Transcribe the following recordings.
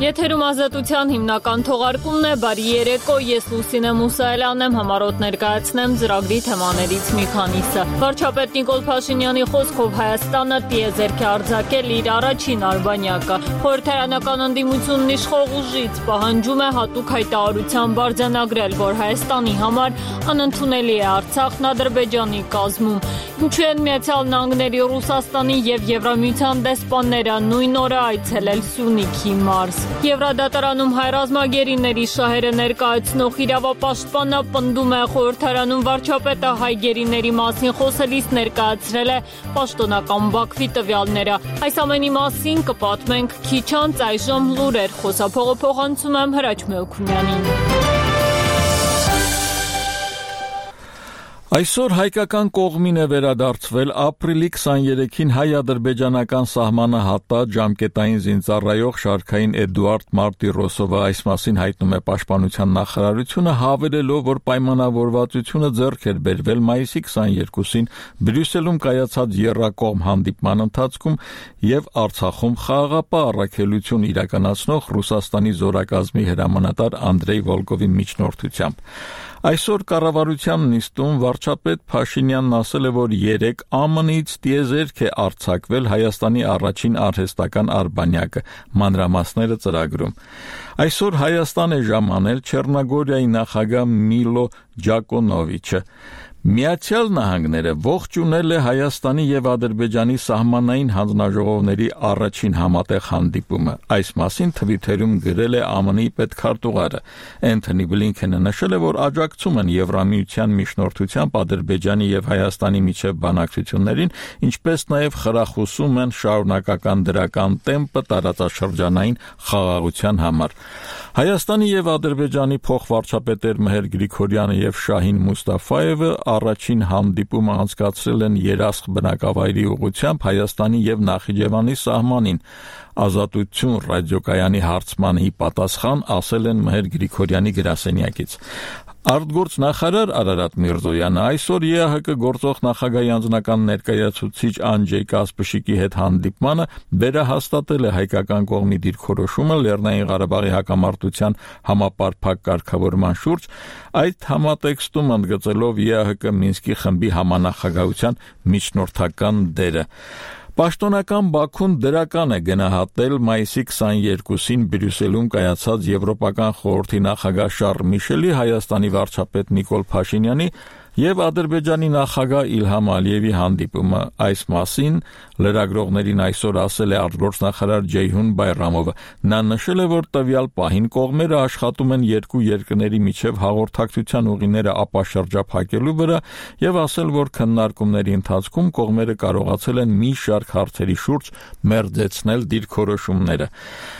Եթերում ազատության հիմնական թողարկումն է, բարի երեկո, ես Լուսինե Մուսայելյանն եմ, համառոտ ներկայացնեմ ծրագրի թեմաներից մի քանիսը։ Վարչապետ Նիկոլ Փաշինյանի խոսքով Հայաստանը տիեզերք է արձակել իր առաջին արբանյակը։ Խորհրդարանական ընդդիմությունն իշխող ուժից պահանջում է հատուկ հայտարարությամբ արձանագրել, որ Հայաստանի համար անընդունելի է Արցախն Ադրբեջանի կազմում։ Ինչու են Միացյալ Նահանգների, Ռուսաստանի եւ Եվրամիության դեսպանները նույն օրը այցելել Սյունիքի մարզ։ Եվրադատարանում հայ ռազմագերիների շահերը ներկայացնող իրավապաշտպանը պնդում է, խորհրդարանում վարչապետը հայ գերիների մասին խոսելիս ներկայացրել է պաշտոնական Բաքվի տվյալները։ Այս ամենի մասին կպատմենք քիչ անց, այժմ լուրեր, խոսափողը փոխանցում եմ Հրաչ Մեոքումյանին։ Այսօր հայկական կողմին է վերադարձվել ապրիլի 23-ին հայ-ադրբեջանական սահմանը հատած ժամկետային զինծառայող շարքային Էդուարդ Մարտիրոսովը, այս մասին հայտնում է Պաշտպանության նախարարությունը, հավելելով, որ պայմանավորվածությունը ձեռք էր բերվել մայիսի 22-ին Բրյուսելում կայացած եռակողմ հանդիպման ընթացքում եւ Արցախում խաղաղապահ առաքելություն իրականացնող Ռուսաստանի զորակազմի հրամանատար Անդրեյ Վոլկովի միջնորդությամբ։ Այսօր կառավարության նիստում վարչապետ Փաշինյանն ասել է, որ 3 ԱՄՆ-ից տիեզերք է արձակվել Հայաստանի առաջին արհեստական արբանյակը, մանրամասները ծրագրում։ Այսօր Հայաստան է ժամանել Չեռնոգորիայի նախագահ Միլո Ջակոնովիչը։ Միացյալ Նահանգները ողջունել է Հայաստանի եւ Ադրբեջանի սահմանային հանձնաժողովների առաջին համատեղ հանդիպումը։ Այս մասին Թվիթերում գրել է ԱՄՆ-ի պետքարտուղարը։ Էնթոնի Բլինքենը նշել է, որ աջակցում են Եվրամիության միջնորդությամբ Ադրբեջանի եւ Հայաստանի միջև բանակցություններին, ինչպես նաեւ խրախուսում են շարունակական դրական տեմպը տարածաշրջանային խաղաղության համար։ Հայաստանի եւ Ադրբեջանի փոխվարչապետեր Մեհեր Գրիգորյանը եւ Շահին Մուստաֆայևը առաջին հանդիպումը անցկացրել են Երասխ բնակավայրի ուղղությամբ Հայաստանի եւ Նախիջևանի սահմանին։ Ազատություն ռադիոկայանի հարցմանի պատասխան ասել են Մեհեր Գրիգորյանի գրասենյակից։ Արտգործնախարար Արարատ Միրզոյանը այսօր ԵԱՀԿ գործող նախագահի անձնական ներկայացուցիչ Անջեյ Կասպշիկի հետ հանդիպմանը վերահաստատել է հայկական կողմի դիրքորոշումը Լեռնային Ղարաբաղի հակամարտության համապարփակ կարգավորման շուրջ, այդ համատեքստում ընդգծելով ԵԱՀԿ Մինսկի խմբի համանախագահության միջնորդական դերը։ Պաշտոնական Բաքուն դրական է գնահատել մայիսի 22-ին Բրյուսելում կայացած Եվրոպական խորհրդի նախագահ Շարլ Միշելի, Հայաստանի վարչապետ Նիկոլ Փաշինյանի եւ Ադրբեջանի նախագահ Իլհամ Ալիևի հանդիպումը։ Այս մասին լրագրողներին այսօր ասել է արտգործնախարար Ջեյհուն Բայրամովը։ Նա նշել է, որ տվյալ պահին կողմերը աշխատում են երկու երկրների միջև հաղորդակցության ուղիները ապաշրջափակելու վրա եւ ասել, որ քննարկումների ընթացքում կողմերը կարողացել են մի շարք հարցերի շուրջ մերձեցնել դիրքորոշումները։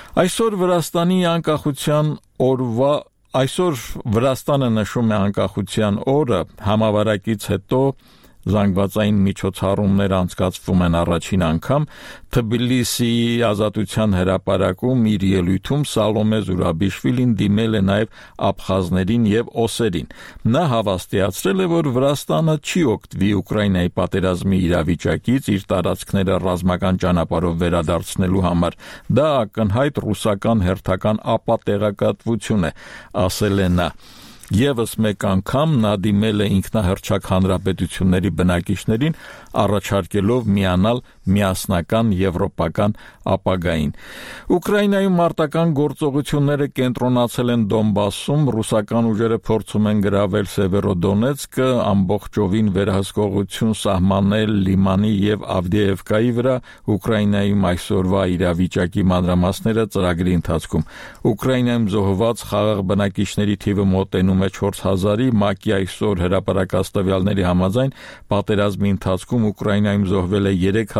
Այսօր Վրաստանը նշում է անկախության օրը, համավարակից հետո զանգվածային միջոցառումներ անցկացվում են առաջին անգամ։ Թբիլիսիի ազատության հրապարակում իր ելույթում Սալոմե Զուրաբիշվիլին դիմել է նաև աբխազներին եւ օսերին։ Նա հավաստիացրել է, որ Վրաստանը չի օգտվի Ուկրաինայի պատերազմի իրավիճակից իր տարածքները ռազմական ճանապարհով վերադարձնելու համար։ Դա ակնհայտ ռուսական հերթական ապատեղեկատվություն է, ասել է նա։ Եվս մեկ անգամ նա դիմել է ինքնահռչակ հանրապետությունների բնակիչներին, առաջարկելով միանալ միասնական եվրոպական ապագային։ Ուկրաինայում մարտական գործողությունները կենտրոնացել են Դոնբասում, ռուսական ուժերը փորձում են գրավել Սևերոդոնեցկը, ամբողջովին վերահսկողություն սահմանել Լիմանի եւ Ավդիևկայի վրա, Ուկրաինայում այսօրվա իրավիճակի մանրամասները ծրագրի ընթացքում։ Ուկրաինայում զոհված խաղաղ բնակիչների թիվը մոտենում է 4000-ի, ՄԱԿ-ի այսօր հրապարակած տվյալների համաձայն պատերազմի ընթացքում Ուկրաինայում զոհվել է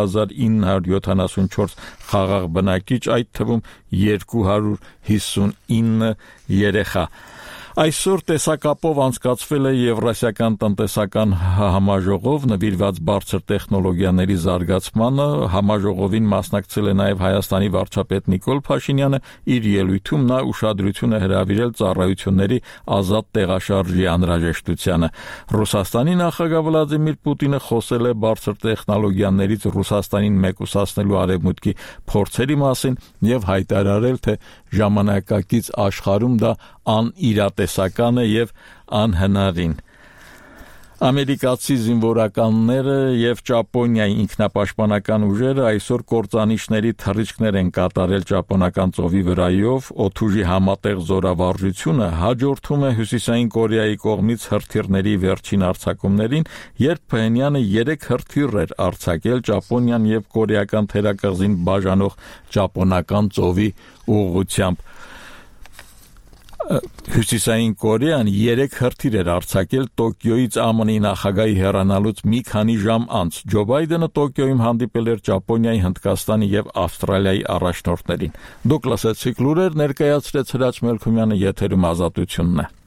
3974 խաղաղ բնակիչ, այդ թվում 259 երեխա։ Այսօր տեսակապով անցկացվել է Եվրասիական տնտեսական համաժողով նվիրված բարձր տեխնոլոգիաների զարգացմանը։ Համաժողովին մասնակցել է նաև Հայաստանի վարչապետ Նիկոլ Փաշինյանը։ Իր ելույթում նա ուշադրություն է հրավիրել ծառայությունների ազատ տեղաշարժի անհրաժեշտությանը։ Ռուսաստանի նախագահ Վլադիմիր Պուտինը խոսել է բարձր տեխնոլոգիաներից Ռուսաստանին մեկուսացնելու արևմուտքի փորձերի մասին եւ հայտարարել, թե ժամանակակից աշխարհում դա անիրատեսական է եւ անհնարին։ Ամերիկացի զինվորականները եւ Ճապոնիայի ինքնապաշտպանական ուժերը այսօր կործանիչների թռիչքներ են կատարել Ճապոնական ծովի վրայով։ Օդուժի համատեղ զորավարժությունը հաջորդում է Հյուսիսային Կորեայի կողմից հրթիռների վերջին արձակումներին, երբ Փհենյանը 3 հրթիռ էր արձակել Ճապոնիան եւ կորեական թերակղզին բաժանող Ճապոնական ծովի ուղղությամբ։ Հյուսիսային Կորեան 3 հրթիռ էր արձակել Տոկիոյից ԱՄՆ-ի նախագահի հեռանալուց մի քանի ժամ անց։ Ջո Բայդենը Տոկիոյում հանդիպել էր Ճապոնիայի, Հնդկաստանի եւ Ավստրալիայի առաջնորդներին։ Դուք լսեցիք լուրեր, ներկայացրեց Հրաչ Մելքումյանը, եթերում Ազատությունն է։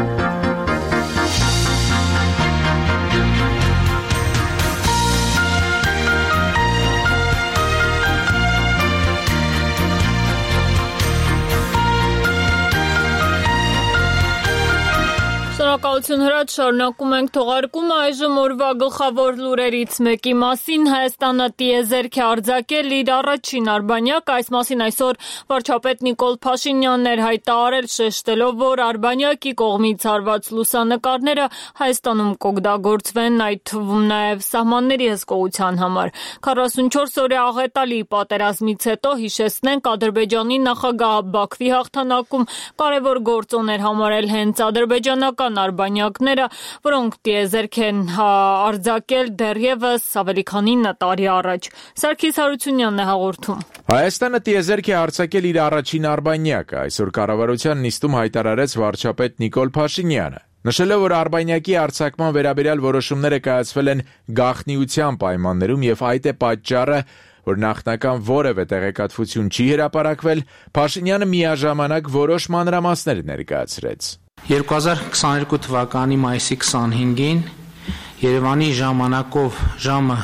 Շնորհակալություն Հրաչ, շարունակում ենք թողարկումը այժմ օրվա գլխավոր լուրերից մեկի մասին։ Հայաստանը տիեզերք է արձակել իր առաջին արբանյակը, այս մասին այսօր վարչապետ Նիկոլ Փաշինյանն էր հայտարարել, շեշտելով, որ արբանյակի կողմից արված լուսանկարները Հայաստանում կօգտագործվեն, այդ թվում նաև սահմանների հսկողության համար։ 44-օրյա աղետալի պատերազմից հետո, հիշեցնենք, Ադրբեջանի նախագահ Բաքվի հաղթանակում կարևոր գործոն էր համարել հենց ադրբեջանական արբանյակները, որոնք տիեզերք են արձակել դեռևս ավելի քան 9 տարի առաջ։ Սարգիս Հարությունյանն է հաղորդում։ Հայաստանը տիեզերք է արձակել իր առաջին արբանյակը, այսօր կառավարության նիստում հայտարարեց վարչապետ Նիկոլ Փաշինյանը։ Նշելով, որ արբանյակի արձակման վերաբերյալ որոշումները կայացվել են գաղտնիության պայմաններում եւ այդ է պատճառը, որ նախնական որևէ տեղեկատվություն չի հրապարակվել, Փաշինյանը միաժամանակ որոշ մանրամասներ ներկայացրեց։ 2022 թվականի մայիսի 25-ին Երևանի ժամանակով ժամը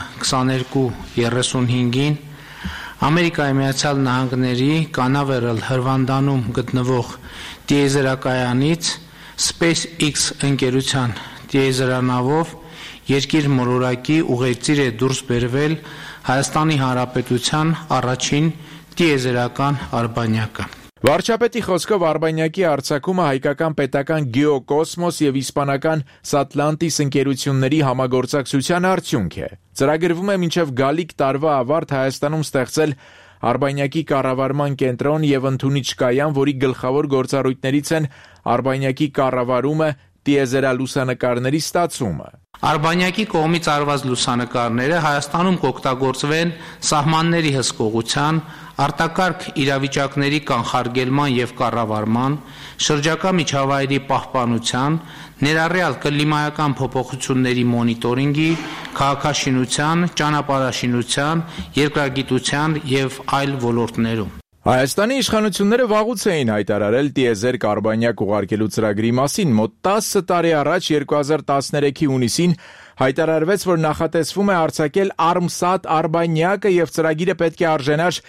22:35-ին Ամերիկայի Միացյալ Նահանգների Կանավերալ հրվանդանում գտնվող տիեզերակայանից SpaceX ընկերության տիեզերանավով երկիր մոլորակի ուղեծիր է դուրս բերվել Հայաստանի Հանրապետության առաջին տիեզերական արբանյակը։ Վարչապետի խոսքով արբանյակի արձակումը հայկական պետական Գեոկոսմոս եւ իսպանական Սատլանտիս ընկերությունների համագործակցության արդյունք է։ Ծրագրվում է մինչև գալիք տարվա ավարտ Հայաստանում ստեղծել արբանյակի կառավարման կենտրոն եւ ընդունիչ կայան, որի գլխավոր գործառույթներից են արբանյակի կառավարումը, տիեզերալուսանկարների ստացումը։ Արբանյակի կողմից արված լուսանկարները Հայաստանում կօգտագործվեն սահմանների հսկողության, արտակարգ իրավիճակների կանխարգելման եւ կառավարման, շրջակա միջավայրի պահպանության, ներառյալ կլիմայական փոփոխությունների մոնիտորինգի, քաղաքաշինության, ճանապարհաշինության, երկրագիտության եւ այլ ոլորտներում։ Հայաստանի իշխանությունները վաղուց էին հայտարարել տիեզերք արբանյակ ուղարկելու ծրագրի մասին։ Մոտ 10 տարի առաջ 2013-ի հունիսին հայտարարվեց, որ նախատեսվում է արձակել Armsat արբանյակը եւ ծրագիրը պետք է արժենար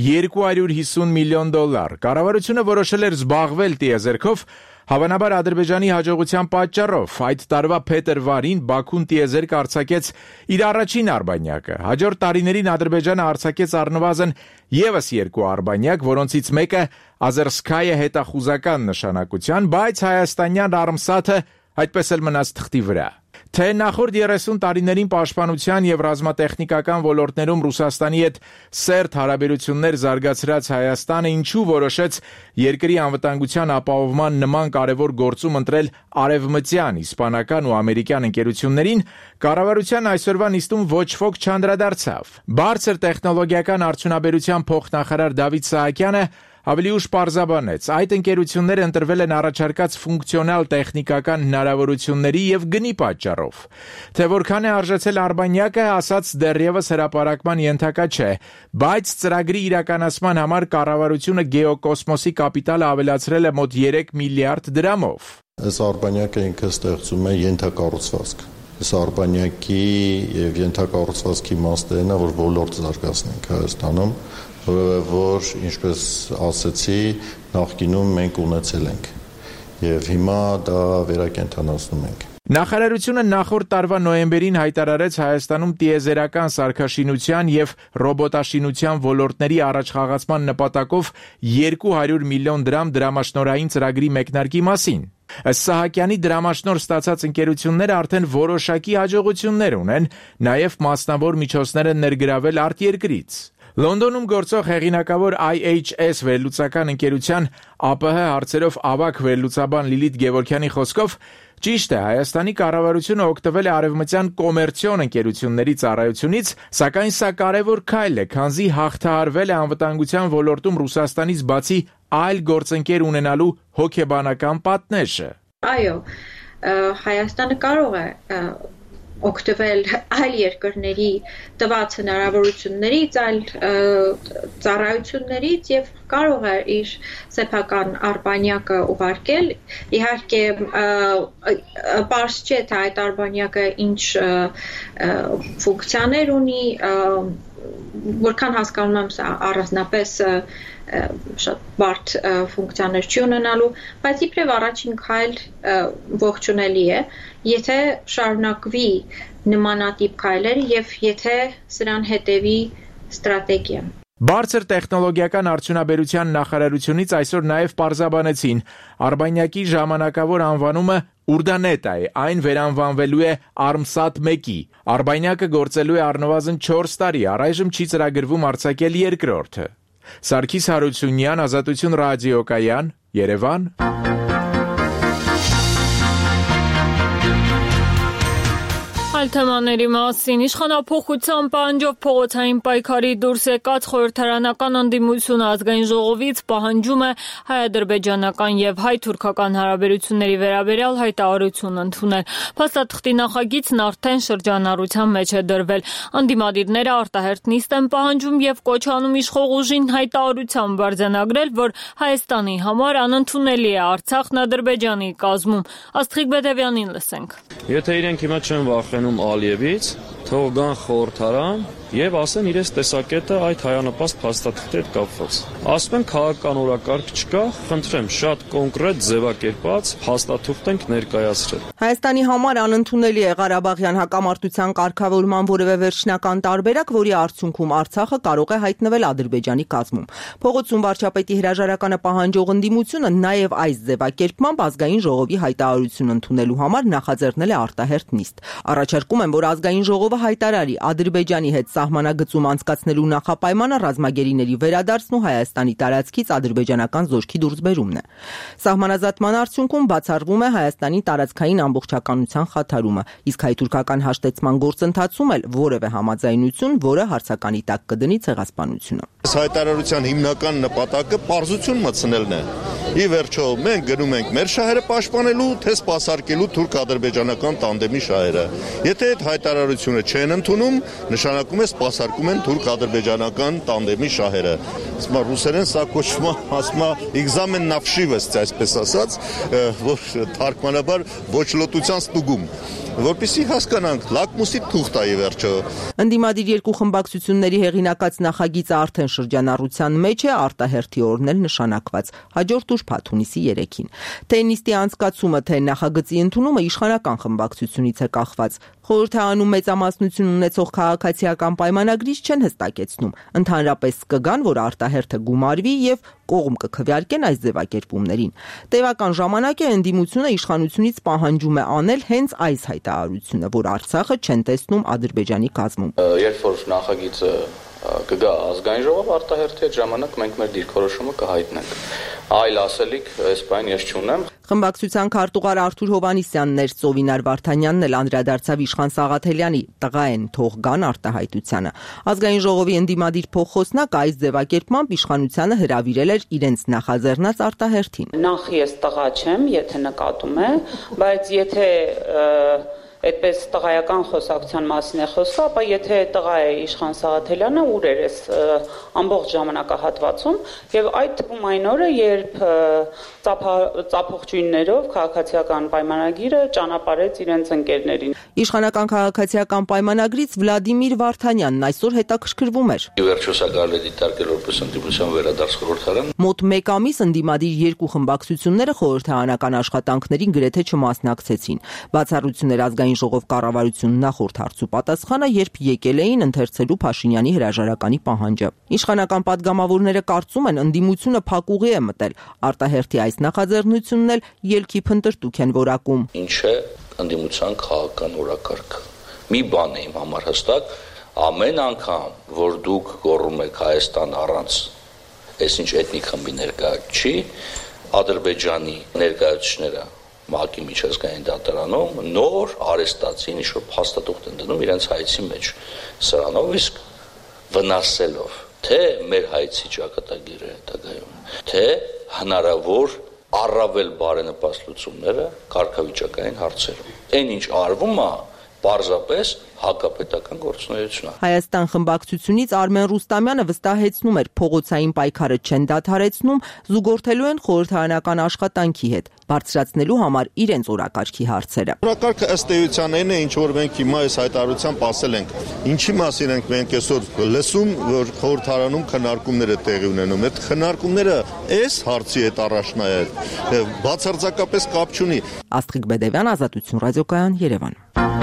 $250 միլիոն։ Կառավարությունը որոշել էր զբաղվել տիեզերքով, հավանաբար Ադրբեջանի հաջողության պատճառով։ Այդ տարվա փետրվարին Բաքուն տիեզերք արձակեց իր առաջին արբանյակը։ Հաջորդ տարիներին Ադրբեջանը արձակեց առնվազն եւս 2 արբանյակ, որոնցից մեկը Azerskaya հետախուզական նշանակության, բայց հայաստանյան Armsat-ը այդպես էլ մնաց թղթի վրա։ Թե նախորդ 30 տարիներին պաշտպանության եւ ռազմատեխնիկական ոլորտներում Ռուսաստանի հետ սերտ հարաբերություններ զարգացրած Հայաստանը ինչու որոշեց երկրի անվտանգության ապահովման նման կարևոր գործում ընտրել արևմտյան, իսպանական ու ամերիկյան ընկերություններին, կառավարության այսօրվա նիստում ոչ ոք չանդրադարձավ։ Բարձր տեխնոլոգիական արդյունաբերության փոխնախարար Դավիթ Սահակյանը ավելի ուշ պարզաբանեց, այդ ընկերությունները ընտրվել են առաջարկած ֆունկցիոնալ տեխնիկական հնարավորությունների եւ գնի պատճառով։ Թե որքան է արժեցել արբանյակը, ասած դեռևս հրապարակման ենթակա չէ, բայց ծրագրի իրականացման համար կառավարությունը Գեոկոսմոսի կապիտալը ավելացրել է մոտ 3 միլիարդ դրամով։ Այս արբանյակը ինքը ստեղծում է ենթակառուցվածք։ Այս արբանյակի եւ ենթակառուցվածքի իմաստն է, որ ոլորտ զարգացնենք Հայաստանում, որ ինչպես ասեցի, նախկինում մենք ունեցել ենք եւ հիմա դա վերակենդանացնում ենք։ Նախարարությունը նախորդ տարվա նոյեմբերին հայտարարեց Հայաստանում տիեզերական սարքաշինության եւ ռոբոտաշինության ոլորտների առաջխաղացման նպատակով 200 միլիոն դրամ դրամաշնորհային ծրագրի մեկնարկի մասին։ Ըստ Սահակյանի դրամաշնորհ ստացած ընկերությունները արդեն որոշակի հաջողություններ ունեն, նաեւ մասնավոր միջոցներ են ներգրավել արտերկրից։ Լոնդոնում գործող հեղինակավոր IHS վերլուծական ընկերության ԱՊՀ հարցերով ավագ վերլուծաբան Լիլիթ Գևորգյանի խոսքով ճիշտ է, Հայաստանի կառավարությունը օգտվել է արևմտյան կոմերցիոն ընկերությունների ծառայությունից, սակայն սա կարևոր քայլ է, քանզի հաղթահարվել է անվտանգության ոլորտում Ռուսաստանից բացի այլ գործընկեր ունենալու հոգեբանական պատնեշը։ Այո, Հայաստանը կարող է օգտվել այլ երկրների տված հնարավորություններից, այլ ծառայություններից եւ կարող է իր սեփական արբանյակը ուղարկել։ Իհարկե, պարզ չէ, թե այդ արբանյակը ինչ ֆունկցիաներ ունի, որքան հասկանում եմ, սա առանձնապես շատ բարդ ֆունկցիաներ չի ունենալու, բայց իբրև առաջին քայլ ողջունելի է, եթե շարունակվի նմանատիպ քայլերը եւ եթե սրան հետևի ստրատեգիա։ Բարձր տեխնոլոգիական արդյունաբերության նախարարությունից այսօր նաև պարզաբանեցին, արբանյակի ժամանակավոր անվանումը Ուրդանետա է, այն վերանվանվելու է Armsat-1-ի։ Արբանյակը գործելու է առնվազն 4 տարի, առայժմ չի ծրագրվում արձակել երկրորդը։ Սարգիս Հարությունյան, Ազատություն ռադիոկայան, Երևան։ Այլ թեմաների մասին իշխանափոխության պահանջով փողոցային պայքարի դուրս եկած խորհրդարանական ընդդիմությունը ազգային ժողովից պահանջում է հայ-ադրբեջանական եւ հայ-թուրքական հարաբերությունների վերաբերյալ հայտարարություն ընդունել։ Փաստաթղթի նախագիծն արդեն շրջանառության մեջ է դրվել։ Ընդդիմադիրները արտահերթ նիստ են պահանջում եւ կոչ անում իշխող ուժին հայտարարությամբ արձանագրել, որ Հայաստանի համար անընդունելի է Արցախն Ադրբեջանի կազմում։ Աստղիկ Բեդևյանին լսենք։ Եթե իրենք հիմա չեն վախենում Ալիևից, թող գան խորհրդարան եւ ասեն իրենց տեսակետը այդ հայանպաստ փաստաթղթի հետ կապված։ Ասում են քաղաքական օրակարգ չկա, խնդրեմ շատ կոնկրետ ձևակերպած փաստաթուղթ ենք ներկայացրել։ Հայաստանի համար անընդունելի է Ղարաբաղյան հակամարտության կարգավորման որևէ վերջնական տարբերակ, որի արդյունքում Արցախը կարող է հայտնվել Ադրբեջանի կազմում։ Փողոցում վարչապետի հրաժարականը պահանջող ընդդիմությունը նաեւ այս ձևակերպմամբ ազգային ժողովի հայտարարություն ընդունելու համար նախաձեռնել է արտահերթ նիստ։ Առաջարկում են, որ ազգային ժողովը հայտարարի Ադրբեջանի հետ սահմանագծում անցկացնելու նախապայմանը ռազմագերիների վերադարձն ու Հայաստանի տարածքից ադրբեջանական զորքի դուրսբերումն է։ Սահմանազատման արդյունքում բացառվում է Հայաստանի տարածքային ամբողջականության խաթարումը, իսկ հայ-թուրքական հաշտեցման գործընթացում էլ որևէ համաձայնություն, որը հարցականի տակ կդնի ցեղասպանությունը։ Այս հայտարարության հիմնական նպատակը պարզություն մտցնելն է։ Ի վերջո, մենք գնում ենք մեր շահերը պաշտպանելու, թե սպասարկելու թուրք-ադրբեջանական տանդեմի շահերը։ Եթե այդ հայտարարությունը չեն ընդունում, նշանակում է սպասարկում են թուրք-ադրբեջանական տանդեմի շահերը։ Ասում ռուսերեն սա կոչվում է, ասում է examen na všivest, այսպես ասած, որ թարգմանաբար ոչ լոտության ստուգում, որպեսզի հասկանանք, լակմուսի թուղթ է ի վերջո։ Ընդդիմադիր երկու խմբակցությունների հեղինակած նախագիծը արդեն շրջանառության մեջ է, արտահերթի օրն էլ նշանակված, հաջորդ ուրբաթ հունիսի 3-ին։ Թե նիստի անցկացումը, թե նախագծի ընդունումը իշխանական խմբակցությունից է կախված։ Խորհրդարանում մեծամասնություն ունեցող քաղաքացիական պայմանագրից չեն հստակեցնում։ Ընդհանրապես կգան, որ արտահերթը գումարվի եւ կողմ կքվեարկեն այս ձևակերպումներին։ Տևական ժամանակ է ընդդիմությունը իշխանությունից պահանջում է անել հենց այս հայտարարությունը, որ Արցախը չեն տեսնում Ադրբեջանի կազմում։ Երբ որ նախագիծը կգա ազգային ժողով արտահերթի այդ ժամանակ մենք մեր դիրքորոշումը կհայտնենք։ Այլ ասելիք այս բան ես չունեմ։ Խմբակցության քարտուղար Արթուր Հովանիսյանն էր, Ծովինար Վարդանյանն էլ անդրադարձավ Իշխան Սաղաթելյանի տղա են թող գան արտահայտությանը։ Ազգային ժողովի ընդդիմադիր փոխխոսնակ այս ձևակերպմամբ իշխանությանը հրավիրել էր իրենց նախաձեռնած արտահերթին։ Նախ ես տղա չեմ, եթե նկատում է, բայց եթե այդպես տղայական խոսակցության մասին է խոսքը, ապա եթե տղա է Իշխան Սաղաթելյանը, ուր էր այս ամբողջ ժամանակահատվածում, եւ այդ թվում այն օրը, երբ ծափողջույններով քաղաքացիական պայմանագիրը ճանապարհեց իրենց ընկերներին։ Իշխանական քաղաքացիական պայմանագրից Վլադիմիր Վարդանյանն այսօր հետաքրքրվում էր։ Վերջո սա կարելի է դիտարկել որպես ընդդիմության վերադարձ խորհրդարան։ Մոտ 1 ամիս ընդդիմադիր երկու խմբակցությունները խորհրդարանական աշխատանքներին գրեթե չմասնակցեցին։ Բացառություններ ազգային ժողով կառավարություն նախորդ հարցու պատասխանը, երբ եկել էին ընթերցելու Փաշինյանի հրաժարականի պահանջը։ Իշխանական падգամավորները կարծում են, ընդդիմությունը փակուղի է մտել։ Արտահերթի այս նախաձեռնությունն էլ ելքի փնտրտուք են որակում։ Ինչ է ընդդիմության քաղաքական օրակարգը։ Մի բան է իմ համար հստակ, ամեն անգամ, որ դուք գոռում եք Հայաստան առանց այսինչ էթնիկ խմբի ներկայացուցիչ չի, Ադրբեջանի ներկայացուցիչները ՄԱԿ-ի միջազգային դատարանում նոր արեստացին ինչ-որ փաստաթուղթ են դնում իրենց հայցի մեջ, սրանով իսկ վնասելով թե մեր հայցի ճակատագիրը հետագայում, թե հնարավոր առավել բարենպաստ լուծումները կարգավիճակային հարցերում։ Այն ինչ արվում է, պարզապես հակապետական գործունեություն է։ Հայաստան խմբակցությունից Արմեն Ռուստամյանը վստահեցնում էր, փողոցային պայքարը չեն դադարեցնում, զուգորդելու են խորհրդարանական աշխատանքի հետ, բարձրացնելու համար իրենց օրակարգի հարցերը։ Օրակարգը ըստ էության այն է, ինչ որ մենք հիմա այս հայտարարությամբ ասել ենք։ Ինչի մասին ենք մենք այսօր լսում, որ խորհրդարանում քննարկումներ է տեղի ունենում։ Այդ քննարկումները այս հարցի հետ առաջնահերթ բացարձակապես կապ չունի։ Աստղիկ Բեդևյան, Ազատություն ռադիոկայան, Երևան։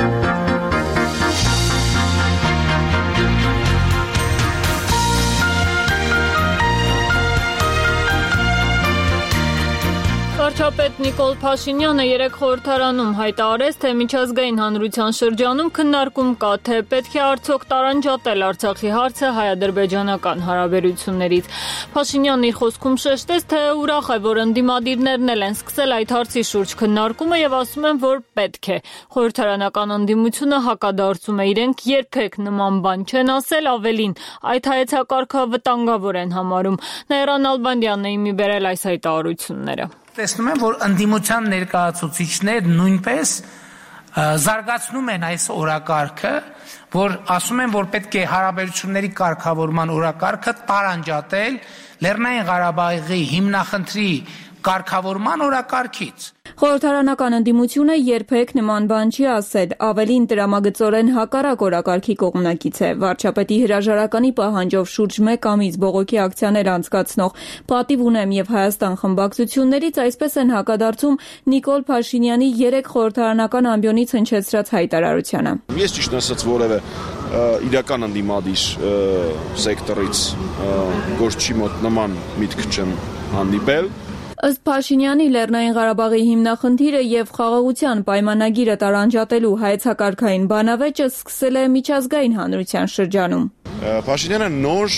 Վարչապետ Նիկոլ Փաշինյանը երեկ խորհրդարանում հայտարարեց, թե միջազգային հանրության շրջանում քննարկում կա, թե պետք է արդյոք տարանջատել Արցախի հարցը հայ-ադրբեջանական հարաբերություններից։ Փաշինյանն իր խոսքում շեշտեց, թե ուրախ է, որ ընդդիմադիրներն էլ են սկսել այդ հարցի շուրջ քննարկումը եւ ասում են, որ պետք է։ Խորհրդարանական ընդդիմությունը հակադարձում է, իրենք երբեք նման բան չեն ասել, ավելին այդ հայեցակարգը վտանգավոր են համարում։ Նաիրա Նալբանդյանն է իմի բերել այս հայտարարությունները։ Տեսնում եմ, որ ընդդիմության ներկայացուցիչներ նույնպես զարգացնում են այս օրակարգը, որ ասում են, որ պետք է հարաբերությունների կարգավորման օրակարգը տարանջատել Լեռնային Ղարաբաղի հիմնախնդրի կարգավորման օրակարգից։ Խորհրդարանական ընդդիմությունը երբեք նման բան չի ասել, ավելին տրամագծորեն հակառակ օրակարգի կողմնակից է։ Վարչապետի հրաժարականի պահանջով շուրջ 1 ամիս բողոքի ակցիաներ անցկացնող Պատիվ ունեմ եւ Հայաստան խմբակցություններից այսպես են հակադարձում Նիկոլ Փաշինյանի երեք խորհրդարանական ամբիոնից հնչեցրած հայտարարությանը։ Ես ճիշտ ասած որևէ իրական ընդդիմադիր սեկտորից գործչի մոտ նման միտք չեմ հանդիպել։ Ըստ Փաշինյանի Լեռնային Ղարաբաղի հիմնախնդիրը եւ խաղաղության պայմանագիրը տարանջատելու հայեցակարգային բանավեճը սկսել է միջազգային հանրության շրջանում։ Փաշինյանը նոր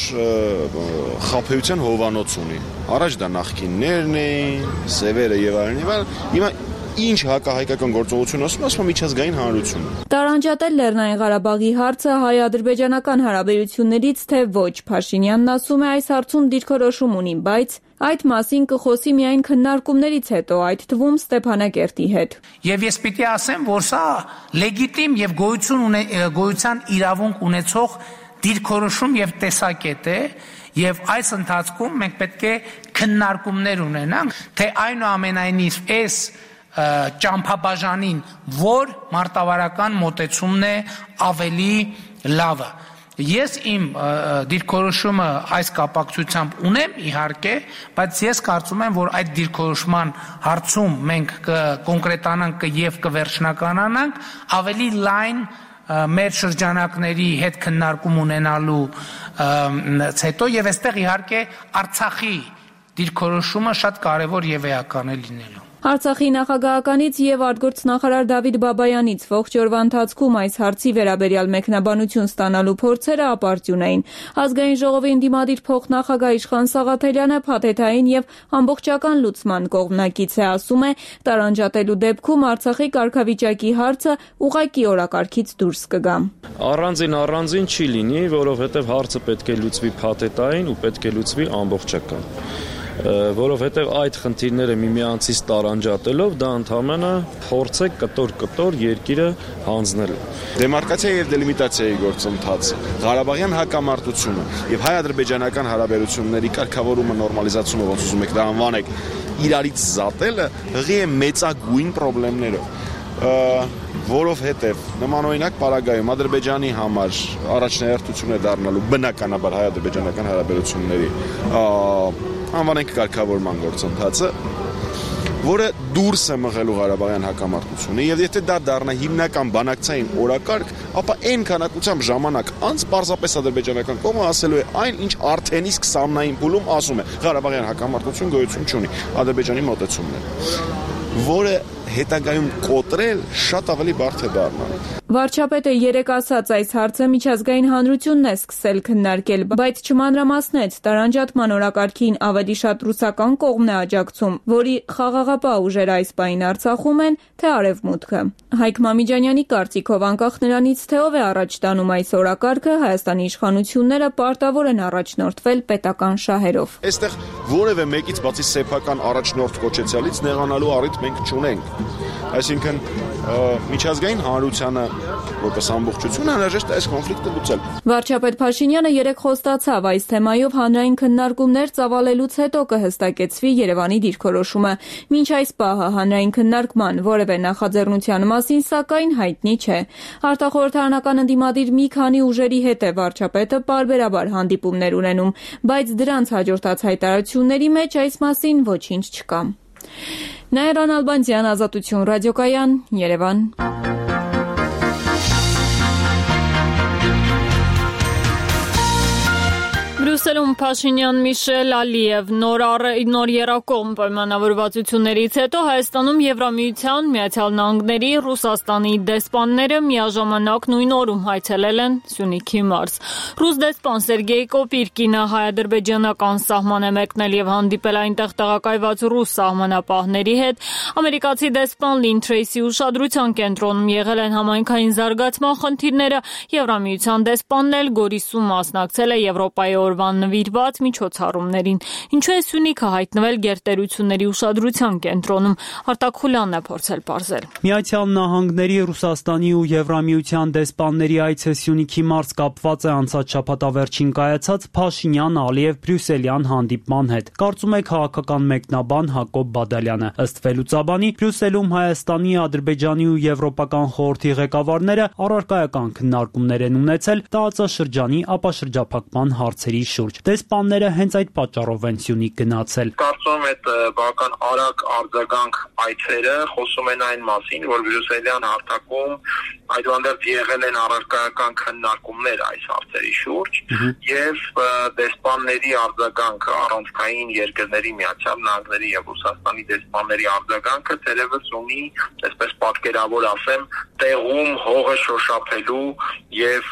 խաբեության հովանոց ունի։ Առաջ դա նախկիններն էին, սևերը եւ այլն։ Հիմա ինչ հակահայկական գործողություն ասում միջազգային հանրություն։ Տարանջատել Լեռնային Ղարաբաղի հարցը հայ-ադրբեջանական հարաբերություններից թե ոչ, Փաշինյանն ասում է այս հարցում դիրքորոշում ունի, բայց այդ մասին կխոսի միայն քննարկումներից հետո, այդ թվում Ստեփանակերտի հետ։ Եվ ես պիտի ասեմ, որ սա լեգիտիմ եւ գոյության իրավունք ունեցող դիրքորոշում եւ տեսակետ է, եւ այս ընթացքում մենք պետք է քննարկումներ ունենանք, թե այնուամենայնիվ այս ճամփաբաժանին որ մարտավարական մոտեցումն է ավելի լավը։ Ես իմ դիրքորոշումը այս կապակցությամբ ունեմ իհարկե, բայց ես կարծում եմ, որ այդ դիրքորոշման հարցում մենք կկոնկրետանանք եւ կվերջնականանանք ավելի լայն մեր շրջանակների հետ քննարկում ունենալու հետո եւ այստեղ իհարկե Արցախի դիրքորոշումը շատ կարեւոր եւ էական է լինելու։ Արցախի նախագահականից եւ արտգործնախարար Դավիթ Բաբայանից ողջ օրվա ընթացքում այս հարցի վերաբերյալ մեկնաբանություն ստանալու փորձերը ապարդյուն էին։ Ազգային ժողովի ընդդիմադիր փոխնախագահ Իշխան Սաղաթելյանը փաթեթային եւ ամբողջական լուծման կողմնակից է, ասում է, տարանջատելու դեպքում Արցախի կարգավիճակի հարցը ուղղակի օրակարգից դուրս կգա։ Առանձին չի լինի, որովհետեւ հարցը պետք է լուծվի փաթեթային ու պետք է լուծվի ամբողջական։ որովհետև այդ խնդիրները միմյանցից տարանջատելով դա ընդհանրապես փորձ է կտոր երկիրը հանձնել։ Դեմարկացիա եւ դելիմիտացիայի գործընթացը, Ղարաբաղյան հակամարտությունը եւ հայ-ադրբեջանական հարաբերությունների կարգավորումը, նորմալիզացումը, ոնց ուզում եք դա անվանեք, իրարից զատելը հղի է մեծագույն խնդիրներով, որովհետև նմանօրինակ պարագայում Ադրբեջանի համար առաջնահերթություն է դառնալու բնականաբար հայ-ադրբեջանական հարաբերությունների անվանենք կարգավորման գործընթացը, որը դուրս է մղելու Ղարաբաղյան հակամարտությունը, եւ եթե դա դառնա հիմնական բանակցային օրակարգ, ապա այն քանակությամբ ժամանակ անց պարզապես ադրբեջանական կողմը ասելու է այն, ինչ արդեն իսկ սամնային փուլում ասում է. Ղարաբաղյան հակամարտություն գոյություն չունի, Ադրբեջանի մոտեցումն է, որը հետագայում կոտրել շատ ավելի բարդ է դառնալ։ Վարչապետը երեկ ասաց այս հարցը միջազգային հանրությունն է սկսել քննարկել, բայց չմանրամասնեց տարանջատման օրակարգին ավելի շատ ռուսական կողմն է աջակցում, որի խաղաղապահ ուժերը այս պահին Արցախում են, թե Արևմուտքը։ Հայկ Մամիջանյանի կարծիքով անկախ նրանից, թե ով է առաջ տանում այս օրակարգը, Հայաստանի իշխանությունները պարտավոր են առաջնորդվել պետական շահերով։ Այստեղ որևէ մեկից բացի սեփական առաջնորդ կոչեցյալից նեղանալու առիթ մենք չունենք։ Այսինքն միջազգային հանրությանը որպես ամբողջություն անհրաժեշտ է այս կոնֆլիկտը լուծել։ Վարչապետ Փաշինյանը երեկ խոստացավ այս թեմայով հանրային քննարկումներ ծավալելուց հետո կհստակեցվի Երևանի դիրքորոշումը։ Մինչ այս պահը հանրային քննարկման որևէ նախաձեռնության մասին սակայն հայտնի չէ։ Արտախորհրդարանական ընդդիմադիր մի քանի ուժերի հետ է վարչապետը պարբերաբար հանդիպումներ ունենում, բայց դրանց հաջորդած հայտարարությունների մեջ այս մասին ոչինչ չկա։ Նաիրա Նալբանդյան, Ազատություն ռադիոկայան, Երևան։ Բրյուսելում Փաշինյան, Միշել, Ալիև նոր եռակողմ պայմանավորվածություններից հետո Հայաստանում Եվրամիության, Միացյալ Նահանգների, Ռուսաստանի դեսպանները միաժամանակ նույն օրում հայցելել են Սյունիքի մարզ։ Ռուս դեսպան Սերգեյ Կոպիրկինը հայ-ադրբեջանական սահման է մեկնել եւ հանդիպել այնտեղ տեղակայված ռուս սահմանապահների հետ։ Ամերիկացի դեսպան Լին Թրեյսի ուշադրության կենտրոնում եղել են համայնքային զարգացման խնդիրները։ Եվրամիության դեսպանն էլ Գորիսում մասնակցել է Եվրոպայի օրվան նվիրված միջոցառումներին։ Ինչու է Սյունիքը հայտնվել գերտերությունների ուշադրության կենտրոնում, Արտակ Խուլյանն է փորձել պարզել։ Միացյալ Նահանգների, Ռուսաստանի ու Եվրամիության դեսպանների այցը Սյունիքի մարզ կապված է անցած շաբաթավերջին կայացած Փաշինյան, Ալիև, Բրյուսելյան հանդիպման հետ, կարծում է քաղաքական մեկնաբան Հակոբ Բադալյանը։ Ըստ Վելուծաբանի, Բրյուսելում Հայաստանի, Ադրբեջանի ու Եվրոպական խորհրդի ղեկավարները առարկայական քննարկումներ են ունեցել տարածաշրջանի ապաշրջափակման հարցերի շուրջ։ Դեսպանները հենց այդ պատճառով են Սյունիք գնացել։ Կարծում եմ այդ բավական արագ արձագանք այցերը խոսում են այն մասին, որ Բրյուսելյան հարթակում այդուհանդերձ եղել են առարկայական քննարկումներ այս հարցերի շուրջ եւ դեսպանների արձագանքը առանցքային երկրների Միացյալ Նահանգների եւ Ռուսաստանի դեսպանների արձագանքը թերևս ունի, այսպես պատկերավոր ասեմ, տեղում հողը շոշափելու եւ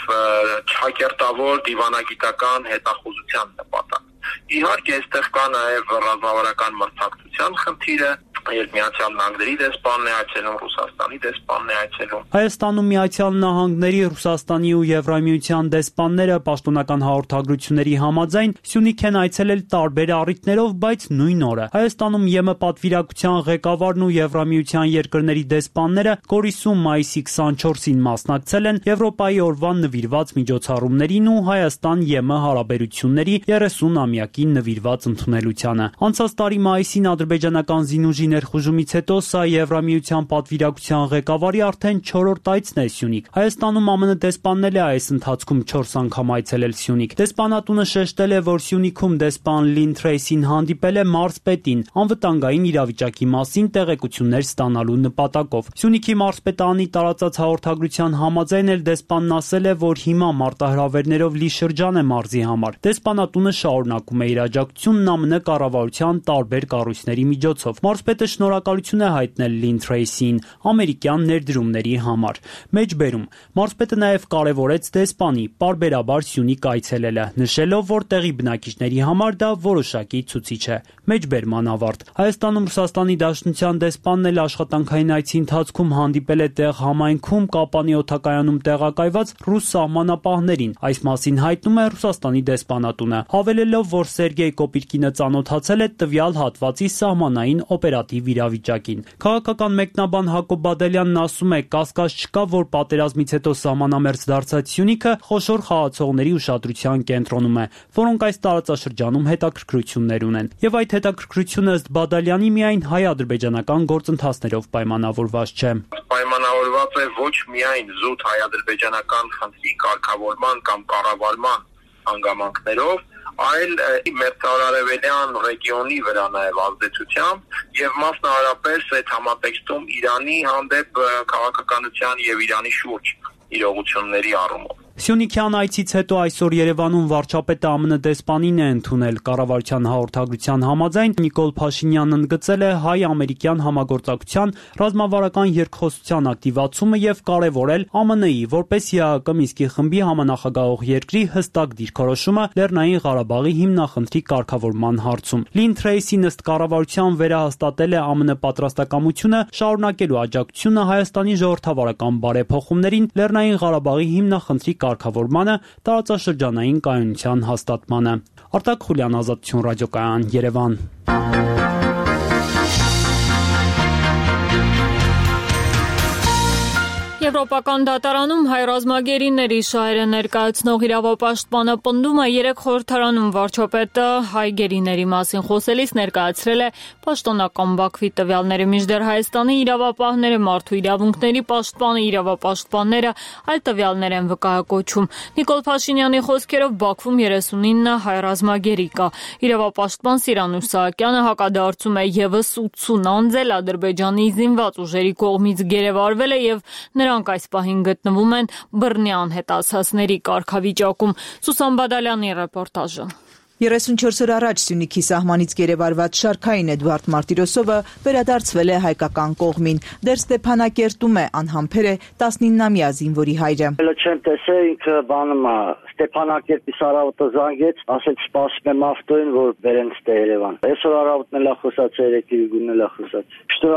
չակերտավոր դիվանագիտական հետախուզության նպատակ։ Իհարկե, այստեղ կա նաև ռազմավարական մրցակցության խնդիրը, երբ Միացյալ Նահանգների դեսպանն է այցելում, Ռուսաստանի դեսպանն է այցելում։ Հայաստանում Միացյալ Նահանգների, Ռուսաստանի ու Եվրամիության դեսպանները պաշտոնական հաղորդագրությունների համաձայն Սյունիք են այցելել տարբեր առիթներով, բայց նույն օրը։ Հայաստանում ԵՄ պատվիրակության ղեկավարն ու Եվրամիության երկրների դեսպանները Գորիսում մայիսի 24-ին մասնակցել են Եվրոպայի օրվան նվիրված միջոցառումներին ու Հայաստան-ԵՄ հարաբերությունների 30-ամյակին նվիրված ընդունելությանը։ Անցած տարի մայիսին ադրբեջանական զինուժի ներխուժումից հետո սա Եվրամիության պատվիրակության ղեկավարի արդեն 4-րդ այցն է Սյունիք։ Հայաստանում ԱՄՆ դեսպանն էլ է այս ընթացքում 4 անգամ այցելել Սյունիք։ Դեսպանատունը շեշտել է, որ Սյունիքում դեսպան Լին Թրեյսին հանդիպել է մարզպետին անվտանգային իրավիճակի մասին տեղեկություններ ստանալու նպատակով։ Սյունիքի մարզպետանի տարածած հաղորդագրության համաձայն էլ դեսպանն ասել է, որ հիմա մարտահրավերներով լի շրջան է մարզի համար։ Դեսպանատունը շարունակում է իր աջակցությունն ԱՄՆ կառավարության տարբեր կառույցների միջոցով։ Մարզպետը Վարչապետը շնորհակալություն է հայտնել Լին Թրեյսիին ամերիկյան ներդրումների համար։ Մեջբերում մարզպետը նաև կարևորեց դեսպանի պարբերաբար Սյունիք այցելելը, նշելով, որ տեղի բնակիչների համար դա որոշակի ցուցիչ է։ Մեջբերման ավարտ։ Հայաստանում Ռուսաստանի Դաշնության դեսպանն էլ աշխատանքային այցի ընթացքում հանդիպել է տեղ համայնքում Կապանի օդակայանում տեղակայված ռուս սահմանապահներին։ Այս մասին հայտնում է Ռուսաստանի դեսպանատունը, հավելելով, որ Սերգեյ Կոպիրկինը ծանոթացել է տվյալ հատվածի սահմանային օպերատիվ իրավիճակին։ Քաղաքական մեկնաբան Հակոբ Բադալյանն ասում է, կասկած չկա, որ պատերազմից հետո սահմանամերձ դարձած Սյունիքը խոշոր խաղացողների ուշադրության կենտրոնում է, որոնք այս տարածաշրջանում հետաքրքրություններ ունեն։ Եվ այդ հետաքրքրությունը ըստ Բադալյանի միայն հայ-ադրբեջանական գործընթացներով պայմանավորված չէ։ Պայմանավորված է ոչ միայն զուտ հայ-ադրբեջանական խնդրի կարգավորման կամ կառավարման հանգամանքներով, այլ մերձարևելյան ռեգիոնի վրա նաև ազդեցությամբ եւ մասնավորապես այդ համատեքստում Իրանի հանդեպ քաղաքականության եւ Իրանի շուրջ իրողությունների առումով։ Սյունիքյան այցից հետո այսօր Երևանում վարչապետը ԱՄՆ դեսպանին է ընդունել։ Կառավարության հաղորդագրության համաձայն Նիկոլ Փաշինյանն ընդգծել է հայ-ամերիկյան համագործակցության ռազմավարական երկխոսության ակտիվացումը եւ կարեւորել ԱՄՆ-ի որպես ԵԱՀԿ Մինսկի խմբի համանախագահող երկրի հստակ դիրքորոշումը Լեռնային Ղարաբաղի հիմնախնդրի կարգավորման հարցում։ Լին Թրեյսին ըստ կառավարության վերահաստատել է ԱՄՆ պատրաստակամությունը շարունակելու աջակցությունը Հայաստանի ժողովրդավարական բարեփոխումներին Լեռնային Ղարաբաղի հիմնախնդրի կարգավորմանը, տարածաշրջանային կայունության հաստատմանը։ Արտակ Խուլյան, Ազատություն ռադիոկայան, Երևան։ Եվրոպական դատարանում հայ ռազմագերիների շահերը ներկայացնող իրավապաշտպանը պնդում է 3 խորհրդարանում վարչապետը հայ գերիների մասին խոսելիս ներկայացրել է պաշտոնական Բաքվի տվյալները, մինչդեռ Հայաստանի իրավապահները, մարդու իրավունքների պաշտպանը, իրավապաշտպանները այլ տվյալներ են վկայակոչում։ Նիկոլ Փաշինյանի խոսքերով Բաքվում 39 հայ ռազմագերի կա։ Իրավապաշտպան Սիրանուշ Սահակյանը հակադարձում է ևս 80 անձել Ադրբեջանի զինված ուժերի կողմից գերեվարվել է եւ նրանք այս պահին գտնվում են բռնի հետացածների կարգավիճակում։ Սուսան Բադալյանի ռեպորտաժը։ 34 օր առաջ Սյունիքի սահմանից գերեվարված շարքային Էդվարդ Մարտիրոսովը վերադարձվել է հայկական կողմին։ Դեռ Ստեփանակերտում է, անհամբեր է 19-ամյա զինվորի հայրը։ Չեմ տեսել, ինքը բանում է Ստեփանակերտի Սարավոտը զանգեց, ասեց սպասում եմ ավտոյին, որ բերեն ստե Երևան։ Այսօր առավոտն էլ խոսած, երեկի գունն էլ խոսած։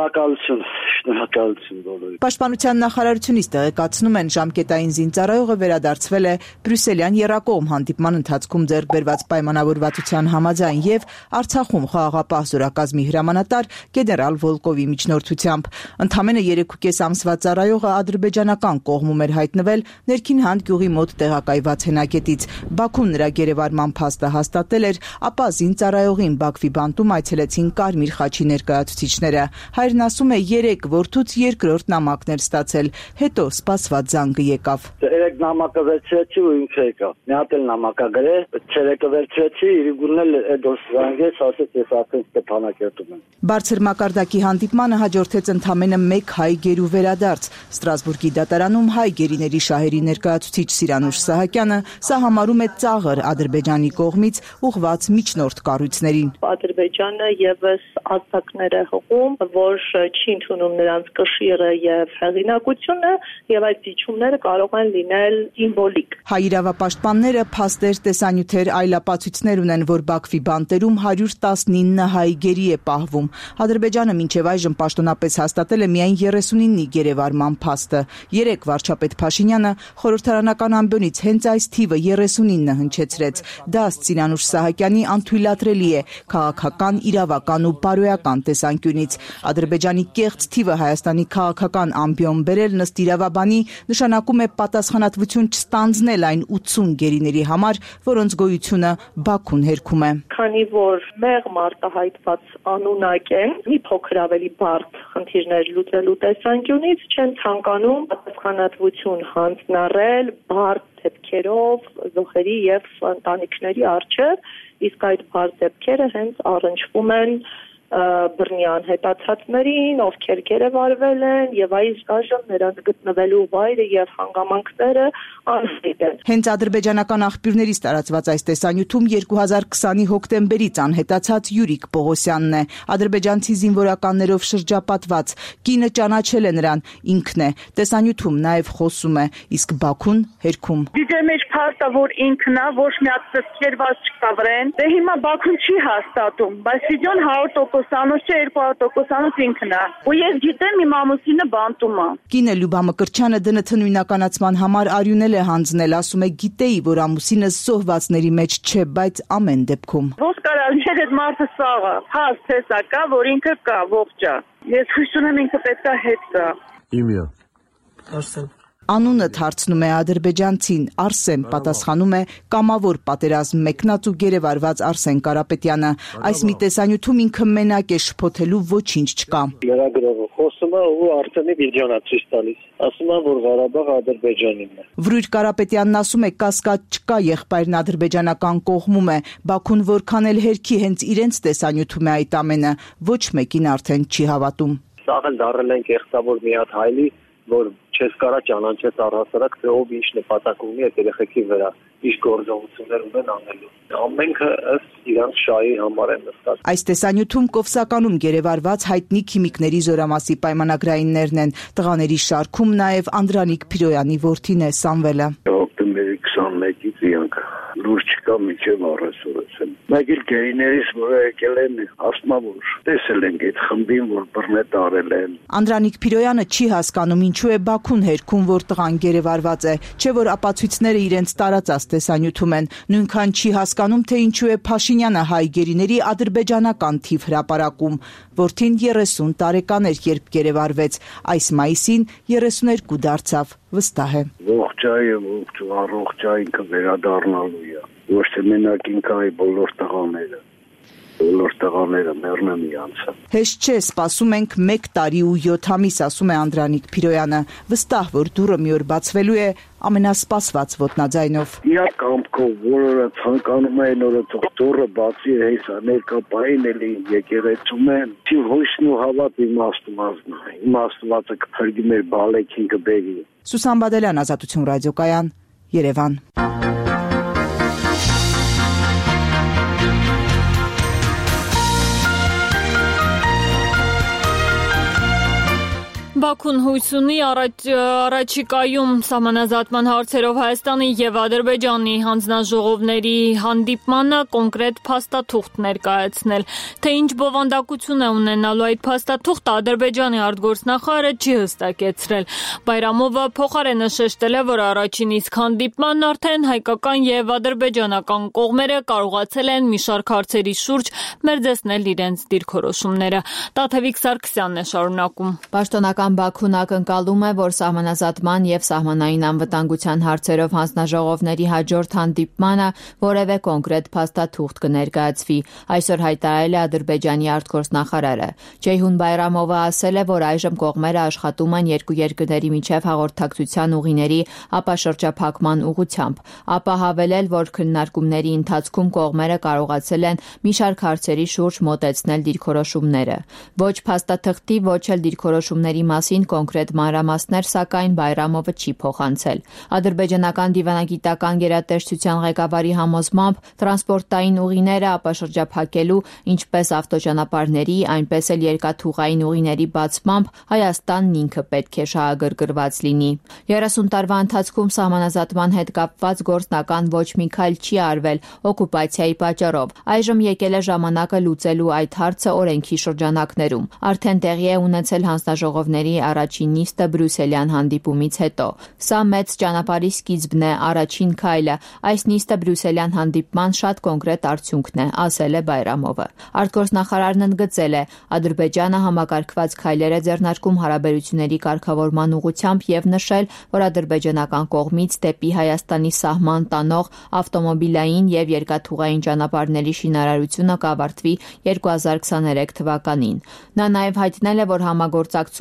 Շնորհակալություն բոլորին։ Պաշտպանության նախարարությունից տեղեկացնում են, ժամկետային զինծառայողը վերադարձվել է Բրյուսելյան եռակողմ հանդիպման ընթացքում ձեռք բերված պայմանավորվածության համաձայն եւ Արցախում խաղաղապահ զորակազմի հրամանատար գեներալ Վոլկովի միջնորդությամբ։ Ընդամենը 3.5 ամսվա ծառայողը ադրբեջանական կողմում էր հայտնվել Ներքին Հանդ գյուղի մոտ տեղակայված հենակետից։ Բաքուն նրա գերեվարման փաստը հաստատել էր, ապա զինծառայողին Բաքվի բանտում այցելեցին Կարմիր խաչի ներկայացուցիչները։ Հայրն ասում է 3 որդուց երկրորդ նամակներ ստացել, հետո սպասված զանգը եկավ։ 3 նամակը վերցրեցի ու ինքը եկավ։ Մի հատ էլ նամակա գրե, 3-ը վերցրեցի, իրգունն էլ էդոս զանգեց, ասեց ես արդեն Ստեփանակերտում եմ։ Բարձր մակարդակի հանդիպմանը հաջորդեց ընդամենը 1 հայ գերու վերադարձ։ Ստրասբուրգի դատարանում հայ գերիների շահերի ներկայացուցիչ Սիրանուշ Սահակյանը սա համարում է ծաղր Ադրբեջանի կողմից ուղղված միջնորդ կառույցներին։ Ադրբեջանը եւս ազդակներ է հողում, որ չի ընդունում նրանց կշիռը եւ հեղինակությունը, եւ այդ դիչումները կարող են լինել սիմվոլիկ։ Հայ իրավապաշտպանները փաստեր, տեսանյութեր, այլապացույցներ ունեն, որ Բաքվի բանտերում 119 հայ գերի է պահվում։ Ադրբեջանը մինչև այժմ պաշտոնապես հաստատել է միայն 39-ի գերեվարման փաստը։ 3 վարչապետ Փաշինյանը խորհրդարանական ամբիոնից հենց այս թիվը 39 հնչեցրեց։ Դա Սիրանուշ Սահակյանի անթույլատրելի է քաղաքական, իրավական ու բարոյական տեսանկյունից։ Ադրբեջանի կեղծ թիվը Հայաստանի քաղաքական ամբիոն բերել ըստ իրավաբանի նշանակում է պատասխանատվություն չստանձնել այն 80 գերիների համար, որոնց գոյությունը Բաքուն հերքում է։ Քանի որ մեղմ արտահայտված անունակ են, մի փոքր ավելի բարդ խնդիրներ լուծելու տեսանկյունից չեն ցանկանում պատասխանատվություն հանձնարարել բարդ դեպքերով զոհերի եւ ընտանիքների առջև, իսկ այդ բարդ դեպքերը հենց առնչվում են բռնի անհետացածներին, ովքեր գերեվարվել են եւ այժմ նրանց գտնվելու վայրը եւ հանգամանքները անհայտ են։ Հենց ադրբեջանական աղբյուրներից տարածված այս տեսանյութում 2020-ի հոկտեմբերից անհետացած Յուրիկ Պողոսյանն է։ Ադրբեջանցի զինվորականներով շրջապատված, կինը ճանաչել է նրան, ինքն է։ Տեսանյութում նաև խոսում է, իսկ Բաքուն հերքում։ Դիտե մեջ փաստը, որ ինքն է, ոչ մի հատ ծծկերված չկա վրան։ Դե հիմա Բաքուն չի հաստատում, բայց վիդեոն 100% անոց չէ, 200% անոց ինքն է։ Ու ես գիտեմ իմ ամուսինը բանտում է։ Կինը Լյուբա Մկրտչյանը ԴՆԹ նույնականացման համար արյունել է հանձնել, ասում է գիտեի, որ ամուսինս զոհվածների մեջ չէ, բայց ամեն դեպքում։ Ոնց կարալ այդ մարդը սաղը, հաս տեսա կա, որ ինքը կա, ողջ է։ Ես հույս ունեմ ինքը պետք է հետ գա։ Իմյա։ Արսեն։ Անունը թարցնում է ադրբեջանցին, Արսեն պատասխանում է կամավոր պատերազմ մեկնած ու գերեվարված Արսեն Կարապետյանը։ Այս մի տեսանյութում ինքը մենակ է, շփոթելու ոչինչ չկա։ Լրագրողը խոսում է ու Արսենի վիդեոն է ցույց տալիս։ Ասում է, որ Ղարաբաղը Ադրբեջանինն է։ Վրույր Կարապետյանն ասում է, կասկած չկա, եղբայրն ադրբեջանական կողմում է։ Բաքուն որքան էլ հերքի հենց իրենց տեսանյութում է այդ ամենը, ոչ մեկին արդեն չի հավատում։ Սաղ էլ դառել են կեղծավոր մի հատ հայլի, որ չես կարա ճանաչես առհասարակ, թե ով ինչ նպատակ ունի այդ երեխեքի վրա, ինչ գործողություններ ունեն անելու։ Ամենքը ըստ իրանց շահի համար են նստած։ Այս տեսանյութում Կովսականում գերեվարված հայտնի քիմիկների զորամասի պայմանագրայիններն են։ Տղաների շարքում նաև Անդրանիկ Փիրոյանի որդին է Սամվելը։ Հոկտեմբերի 21-ից իրանք լուրջ չկա միջև առեսուրս են։ Մեկ էլ գերիներից, որը եկել են, ասում որ տեսել ենք այդ խմբին, որ բռնետ արել են։ Անդրանիկ Փիրոյանը չի հասկանում ինչու է Բաքուն հերքում, որ տղան գերեվարված է, չէ որ ապացույցները իրենց տարածած տեսանյութում են։ Նույնքան չի հասկանում, թե ինչու է Փաշինյանը հայ գերիների ադրբեջանական թիվ հրապարակում։ Որդին 30 տարեկան էր, երբ գերեվարվեց։ Այս մայիսին 32 դարձավ, վստահ է։ Ողջայը, առողջա ինքը վերադառնալու է։ Ոչ թե մենակ ինքը, այլ բոլոր տղաները մեռնեն իրանցը։ Հեշտ չէ, սպասում ենք 1 տարի ու 7 ամիս, ասում է Անդրանիկ Փիրոյանը, վստահ, որ դուռը մի օր բացվելու է ամենասպասված ոտնաձայնով։ Իհարկե կամքով որը ցանկանում են օրը դուռը բացի, հեսա ներկապային էլի եկեղեցում են։ Չի հույսն ու հավատը իմաստվածն է։ Իմաստվածը կփրկի մեր բալեքին կբերի։ Սուսան Բադելյան, Ազատություն ռադիոկայան, Երևան։ Բաքուն հույս ունի առաջիկայում սահմանազատման հարցերով Հայաստանի եւ Ադրբեջանի հանձնաժողովների հանդիպմանը կոնկրետ փաստաթուղթ ներկայացնել, թե ինչ բովանդակություն է ունենալու այդ փաստաթուղթը Ադրբեջանի արտգործնախարարը չի հստակեցրել։ Բայրամովը փոխարենը շեշտել է, որ առաջին իսկ հանդիպմանն արդեն հայկական եւ ադրբեջանական կողմերը կարողացել են մի շարք հարցերի շուրջ մերձեցնել իրենց դիրքորոշումները։ Տաթևիկ Սարգսյանն է շարունակում։ Պաշտոնական Բաքուն ակնկալում է, որ սահմանազատման եւ սահմանային անվտանգության հարցերով հանձնաժողովների հաջորդ հանդիպմանը որևէ կոնկրետ փաստաթուղթ կներկայացվի։ Այսօր հայտարարել է Ադրբեջանի արտգործնախարարը։ Ceyhun Bayramova ասել է, որ այժմ կողմերը աշխատում են երկու երկրների միջև հաղորդակցության ուղիների ապաշրջափակման ուղղությամբ։ Ապա հավելել, որ քննարկումների ընթացքում կողմերը կարողացել են մի շարք հարցերի շուրջ մոտեցնել դիրքորոշումները։ Ոչ փաստաթղթի, ոչ էլ դիրքորոշումների մասին կոնկրետ մանրամասներ, սակայն Բայրամովը չի փոխանցել։ Ադրբեջանական դիվանագիտական գերատեսչության ղեկավարի համոզմամբ տրանսպորտային ուղիները ապաշրջափակելու ինչպես ավտոճանապարհների, այնպես էլ երկաթուղային ուղիների բացմամբ Հայաստանն ինքը պետք է շահագրգռված լինի։ 30 տարվա ընթացքում սահմանազատման հետ կապված գործնական ոչ մի քայլ չի արվել օկուպացիայի պատճառով։ Այժմ եկել է ժամանակը լուծելու այդ հարցը օրենքի շրջանակներում։ Արդեն տեղի է ունեցել հանձնաժողովների առաջին նիստը բրյուսելյան հանդիպումից հետո։ Սա մեծ ճանապարհի սկիզբն է, առաջին քայլը։ Այս նիստը բրյուսելյան հանդիպման շատ կոնկրետ արդյունքն է, ասել է Բայրամովը։ Արտգործնախարարն ընդգծել է, Ադրբեջանը համակարգված քայլեր է ձեռնարկում հարաբերությունների կարգավորման ուղղությամբ եւ նշել, որ ադրբեջանական կողմից դեպի Հայաստանի սահման տանող ավտոմոբիլային եւ երկաթուղային ճանապարհների շինարարությունը կավարտվի 2023 թվականին։ Նա նաեւ հայտնել է, որ համագործակցում են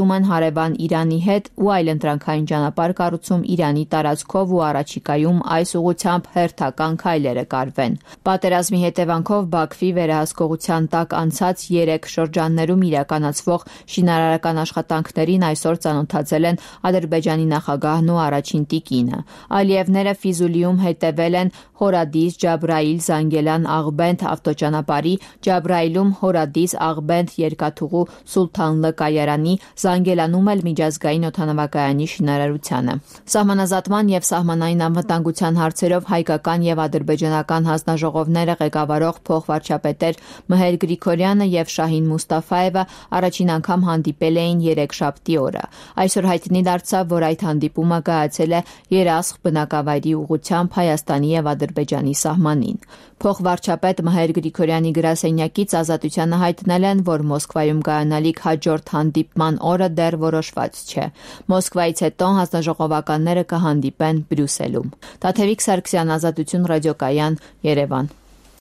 հարևան Իրանի հետ ու այլընտրանքային ճանապարհ կառուցում Իրանի տարածքով ու առաջիկայում այս ուղղությամբ հերթական քայլերը կարվեն։ Պատերազմի հետևանքով Բաքվի վերահսկողության տակ անցած 3 շրջաններում իրականացվող շինարարական աշխատանքներին այսօր ծանոթացել են Ադրբեջանի նախագահն ու առաջին տիկինը։ Ալիևները Ֆիզուլիում հետևել են Հորադիս, Ջաբրայիլ, Զանգելան, Աղբենդ ավտոճանապարհի, Ջաբրայիլում Հորադիս, Աղբենդ երկաթուղու Սուլթանլը կայարանի, Զանգելանում էլ միջազգային օդանավակայանի շինարարությանը։ Սահմանազատման եւ սահմանային անվտանգության հարցերով հայկական եւ ադրբեջանական հանձնաժողովները ղեկավարող փոխվարչապետեր Մհեր Գրիգորյանը եւ Շահին Մուստաֆաևը առաջին անգամ հանդիպել էին երեքշաբթի օրը։ Այսօր հայտնի դարձավ, որ այդ հանդիպումը կայացել է Երասխ բնակավայրի ուղղությամբ Հայաստանի եւ Ադրբեջանի սահմանին։ Փոխվարչապետ Մհեր Գրիգորյանի գրասենյակից Ազատությանը հայտնել են, որ Մոսկվայում կայանալիք հաջորդ հանդիպման օրը դեռ որոշված չէ։ Մոսկվայից հետո հանձնաժողովականները կհանդիպեն Բրյուսելում։ Տաթևիկ Սարգսյան, Ազատություն ռադիոկայան, Երևան։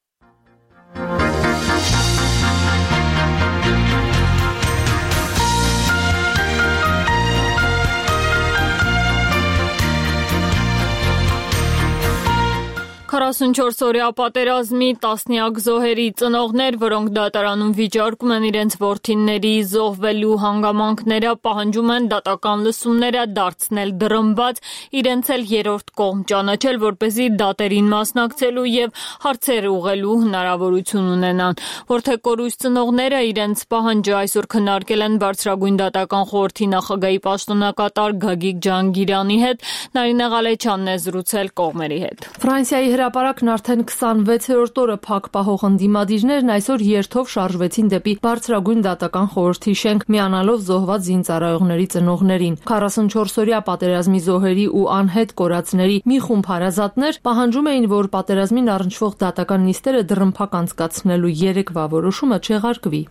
«44-օրյա պատերազմի տասնյակ զոհերի ծնողներ, որոնք դատարանում վիճարկում են իրենց որդիների զոհվելու հանգամանքները, պահանջում են դատական լսումները դարձնել դռնբաց, իրենց էլ երրորդ կողմ ճանաչել, որպեսզի դատերին մասնակցելու եւ հարցեր ուղղելու հնարավորություն ունենան։ Որդեկորույս ծնողները իրենց պահանջը այսօր քննարկել են Բարձրագույն դատական խորհրդի նախագահի պաշտոնակատար Գագիկ Ջհանգիրյանի հետ։ Նարինե Ղալեչյանն է զրուցել կողմերի հետ։ Ֆրանսիայի հրապարակն արդեն 26-րդ օրը փակ պահող ընդդիմադիրներն այսօր երթով շարժվեցին դեպի Բարձրագույն դատական խորհրդի շենք, միանալով զոհված զինծառայողների ծնողներին։ 44-օրյա պատերազմի զոհերի ու անհետ կորածների մի խումբ հարազատներ պահանջում էին, որ պատերազմին առնչվող դատական նիստերը դռնփակ անցկացնելու երեկվա որոշումը չեղարկվի։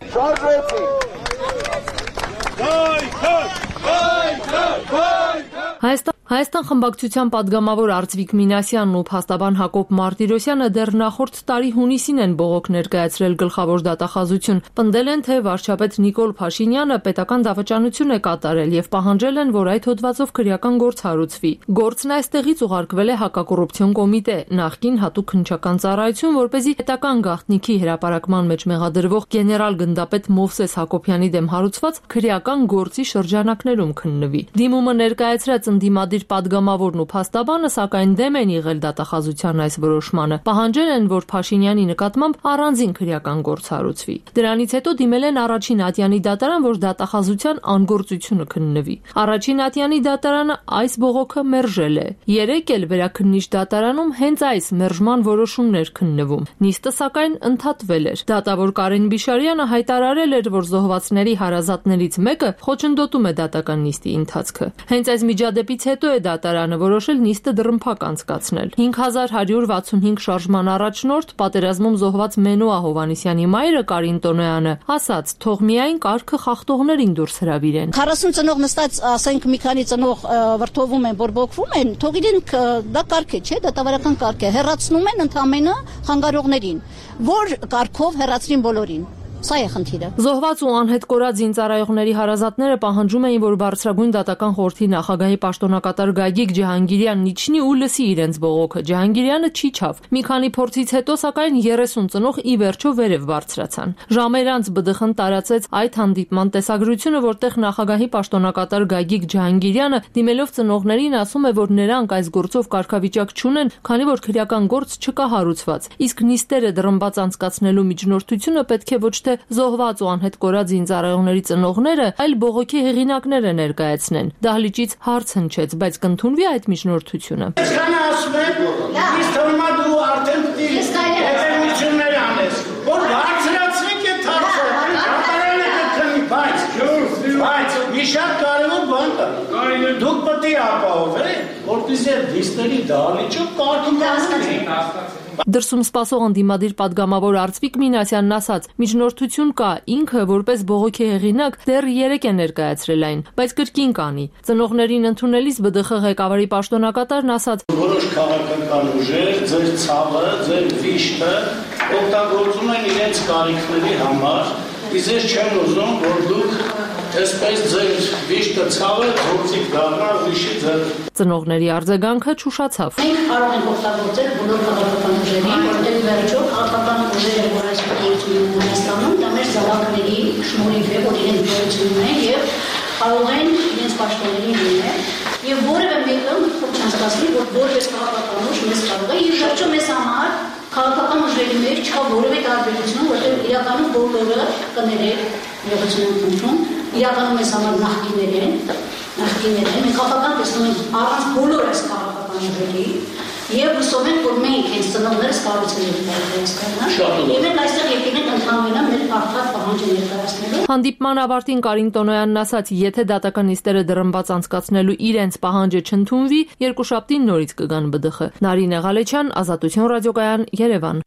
Հայաստան խմբակցության падգամավոր Արծվիկ Մինասյանն ու փաստաբան Հակոբ Մարտիրոսյանը դեռ նախորդ տարի հունիսին են բողոք ներկայացրել գլխավոր դատախազություն։ Պնդել են, թե վարչապետ Նիկոլ Փաշինյանը պետական դավաճանություն է կատարել եւ պահանջել են, որ այդ հոդվածով քրեական գործ հարուցվի։ Գործն այստեղից ուղարկվել է հակակոռուպցիոն կոմիտե, նախկին հատուկ քննչական ծառայություն, որպեսզի պետական գաղտնիքի հրապարակման մեջ մեղադրվող գեներալ գնդապետ Մովսես Հակոբյանի դեմ հարուցված քրեական գործի շրջանակներում քննվի։ Դիմումը ներկայացրած ընդդիմադիր падգամավորն ու փաստաբանը սակայն դեմ են եղել դատախազության այս որոշմանը։ Պահանջել են, որ Փաշինյանի նկատմամբ առանձին քրեական գործ հարուցվի։ Դրանից հետո դիմել են առաջին ատյանի դատարան, որ դատախազության անգործությունը քննվի։ Առաջին ատյանի դատարանը այս բողոքը մերժել է։ Երեկ էլ վերաքննիչ դատարանում հենց այս մերժման որոշումներ քննվում։ Նիստը սակայն ընդհատվել էր։ Դատավոր Կարեն Բիշարյանը հայտարարել էր, որ զոհվածների հարազատներից մեկը խոչընդոտում է դատական նիստի ընթացքը։ Հենց այս միջադեպից հետո է դատարանը որոշել նիստը դռնփակ անցկացնել։ 5165 շարժման առաջնորդ պատերազմում զոհված Մենուա Հովանեսյանի մայրը Կարին Տոնոյանը ասաց, թող միայն կարգը խախտողներին դուրս հրավիրեն։ 40 ծնող նստած, ասենք մի քանի ծնող վրթովում են, բորբոքվում են, թող իրենք դա կարգ է, չէ, դատավարական կարգ է, հեռացնում են ընդամենը խանգարողներին, որ կարգով հեռացրին բոլորին։ Սա է խնդիրը։ Զոհված ու անհետ կորած զինծառայողների հարազատները պահանջում էին, որ Բարձրագույն դատական խորհրդի նախագահի պաշտոնակատար Գագիկ Ջհանգիրյանն իջնի ու լսի իրենց բողոքը։ Ջհանգիրյանը չիջավ։ Մի քանի փորձից հետո սակայն 30 ծնող ի վերջո վերև բարձրացան։ Ժամեր անց ԲԴԽ-ն տարածեց այդ հանդիպման տեսագրությունը, որտեղ նախագահի պաշտոնակատար Գագիկ Ջհանգիրյանը դիմելով ծնողներին ասում է, որ նրանք այս գործով կարգավիճակ չունեն, քանի որ քրեական գործ չկա հարուցված։ Իսկ նիստերը դռնբաց անցկացնելու միջնորդությունը պետք է ոչ թե զոհված ու անհետ կորած զինծառայողների ծնողները, այլ բողոքի հեղինակները ներկայացնեն։ Դահլիճից հարց հնչեց, բայց կընդունվի այդ միջնորդությունը։ Քան ասում են, իսկ թվում է դու արդեն հետևություններ անես, որ բարձրացնենք այդ հարցը, կատարել եք քնի, բայց մի շատ կարևոր բան կա։ Դուք պետք է ապահովեք, որպեսզի դիստերի դահլիճում կարգին Դրսում սպասող ընդդիմադիր падգամավոր Արծվիկ Մինասյանն ասաց, միջնորդություն կա, ինքը որպես բողոքի հեղինակ դեռ 3 է ներկայացրել այն, բայց կրկին կանի։ Ծնողներին ընդունելիս ԲԴԽ ղեկավարի պաշտոնակատարն ասաց. Որոշ քաղաքական ուժեր, ձեր ցավը, ձեր վիշտը օգտագործում են իրենց կարիքների համար Իզես չեն ուզում, որ դուք այսպես ձեր վիշտը ցավը գործիք դառնա ուրիշի ձեռ։ Ծնողների արձագանքը չուշացավ։ Մենք կարող ենք օգտագործել բոլոր քաղաքական ուժերին, որտեղ վերջո քաղաքական ուժերը, որ այս պետությունում Հայաստանում, դա մեր զավակների շնորհիվ է, որ իրենք գոյություն ունեն եւ կարող են իրենց պաշտոններին լինել եւ որևէ մեկը մտքով չանցկացնի, որ որպես քաղաքական ուժ մեզ կարող է եւ վերջո մեզ համար քաղաքական ուժերի մեջ չկա որևէ տարբերություն, որտեղ իրականում բոլորը կներեք եղեցին ընդունվում, իրականում մեզ համար նախկիններ են, մենք քաղաքական տեսնում ենք առանց բոլոր այս քաղաքական ուժերի եւ հուսով ենք, որ մենք հենց ծնողներս կարողացել ենք ներկայացնել։ Եվ մենք այստեղ եկել ենք ընդհանրապես մեր արդար պահանջը ներկայացնելու։ Հանդիպման ավարտին Կարին Տոնոյանն ասաց, եթե դատական նիստերը դռնբաց անցկացնելու իրենց պահանջը չընդունվի, երկուշաբթին նորից կգան ԲԴԽ։ Նարինե Ղալեչյան, Ազատություն ռադիոկայան, Երևան։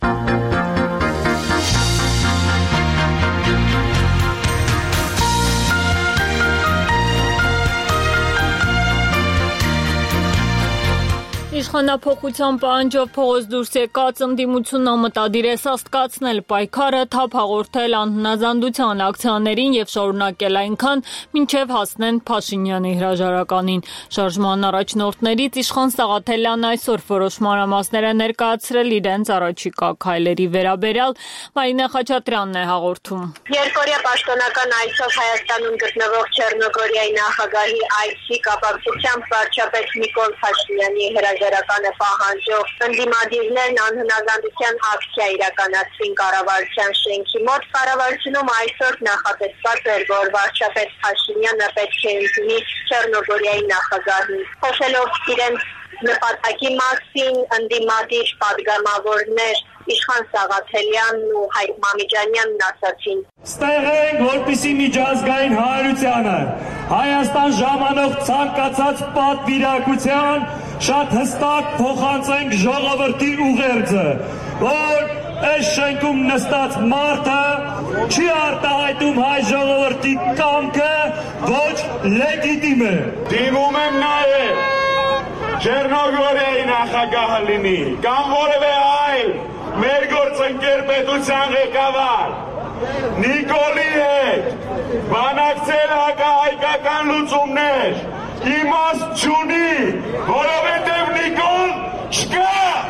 Իշխանափոխության պահանջով փողոց դուրս եկած ընդդիմությունն անմտադիր է սաստկացնել պայքարը, թափ հաղորդել անհնազանդության ակցիաներին եւ շարունակել այնքան, մինչեւ հասնեն Փաշինյանի հրաժարականին։ Շարժման առաջնորդներից Իշխան Սաղաթելյանն այսօր որոշ մանրամասներ է ներկայացրել իրենց առաջիկա քայլերի վերաբերյալ։ Մարինե Խաչատրյանն է հաղորդում։ Երկօրյա պաշտոնական այցով Հայաստանում գտնվող Չեռնոգորիայի նախագահի այցի կապակցությամբ վարչապետ Նիկոլ Փաշինյանի հրաժարականը պահանջող ընդդիմադիրներն անհնազանդության ակցիա իրականացրին կառավարության շենքի մոտ։ Կառավարությունում այսօր նախատեսված էր, որ վարչապետ Փաշինյանը պետք է ընդունի Չեռնոգորիայի նախագահին։ Խոսելով իրենց նպատակի մասին, ընդդիմադիր պատգամավորներ Իշխան Սաղաթելյանն ու Հայկ Մամիջանյանն ասացին. Ստեղենք, որպիսի միջազգային հանրությանը Հայաստան ժամանող ցանկացած պատվիրակության շատ հստակ փոխանցենք ժողովրդի ուղերձը, որ այս շենքում նստած մարդը չի արտահայտում հայ ժողովրդի կամքը, ոչ լեգիտիմ է։ Դիմում եմ նաև Չեռնոգորիայի նախագահը լինի, կամ որևէ այլ մեր գործընկեր պետության ղեկավար Նիկոլի հետ բանակցել հակահայկական լուծումներ իմաստ չունի, որովհետև Նիկոլ չկա,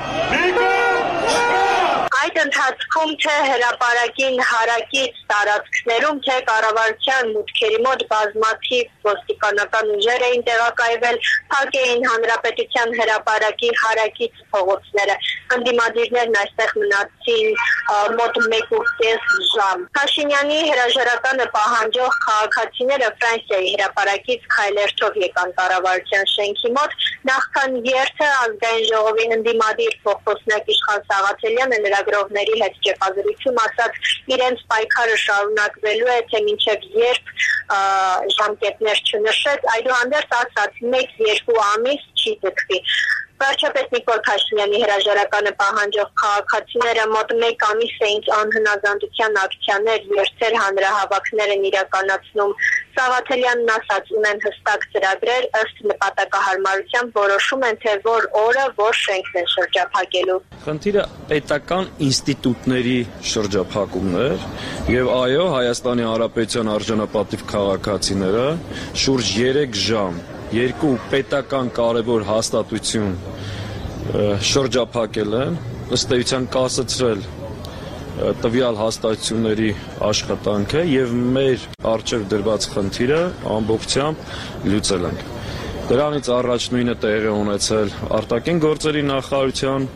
Այդ ընթացքում թե հրապարակին հարակից տարածքներում, թե կառավարության մուտքերի մոտ բազմաթիվ ոստիկանական ուժեր էին տեղակայվել, փակ էին հանրապետության հրապարակի հարակից փողոցները։ Ընդդիմադիրներն այստեղ մնացին մոտ 1.5 ժամ։ Փաշինյանի հրաժարականը պահանջող քաղաքացիները Ֆրանսիայի հրապարակից քայլերթով եկան կառավարության շենքի մոտ։ Նախքան երթը ազգային ժողովի ընդդիմադիր փոխոսնակ Իշխան Սաղաթելյանը լրագրողների հետ ճեպազրույցում ասաց, իրենց պայքարը շարունակվելու է, թե մինչև երբ ժամկետներ չնշեց, այդուհանդերձ ասաց 1-2 ամիս չի ձգվի։ Վարչապետ Նիկոլ Փաշինյանի հրաժարականը պահանջող քաղաքացիները մոտ 1 ամիս էին անհնազանդության ակցիաներ, երթեր, հանրահավաքներ են իրականացնում։ Սաղաթելյանն ասաց, ունեն հստակ ծրագրեր, ըստ նպատակահարմարությամբ որոշում են, թե որ օրը, որ շենքն են շրջափակելու։ Խնդիրը պետական ինստիտուտների շրջափակումն էր, եւ այո, Հայաստանի Հանրապետության արժանապատիվ քաղաքացիները շուրջ 3 ժամ երկու պետական կարևոր հաստատություն շրջափակել են, ըստ էության կասեցրել տվյալ հաստատությունների աշխատանքը եւ մեր առջեւ դրված խնդիրը ամբողջությամբ լուծել ենք։ Դրանից առաջ նույնը տեղի ունեցել արտաքին գործերի նախարարության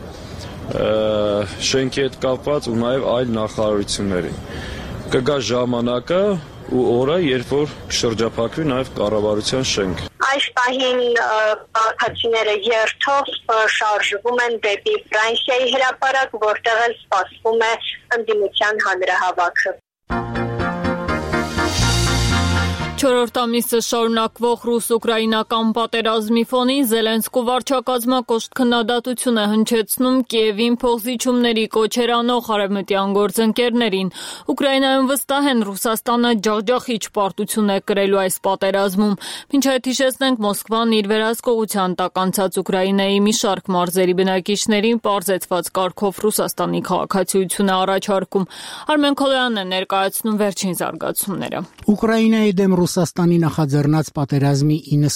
շենքի հետ կապված ու նաեւ այլ նախարարությունների։ Կգա ժամանակը ու օրը, երբ որ շրջափակվի նաև կառավարության շենք։ Այս պահին քաղաքացիները երթով շարժվում են դեպի Ֆրանսիայի հրապարակ, որտեղ էլ սպասվում է ընդդիմության հանրահավաքը։ Չորրորդ ամիսը շարունակվող ռուս-ուկրաինական պատերազմի ֆոնին Զելենսկու վարչակազմը կոշտ քննադատություն է հնչեցնում Կիևին փոխզիջումների կոչեր անող արևմտյան գործընկերներին։ Ուկրաինայում վստահ են Ռուսաստանը ջախջախիչ պարտություն է կրելու այս պատերազմում։ Մինչ այդ հիշեցնենք, Մոսկվան իր վերահսկողության տակ անցած Ուկրաինայի մի շարք մարզերի բնակիչներին պարզեցված կարգով Ռուսաստանի քաղաքացիություն է առաջարկում։ Արմեն Քոլոյանն է ներկայացնում վերջին զարգացումները։ Ուկրաինայի դեմ Ռուսաստանի նախաձեռնած պատերազմի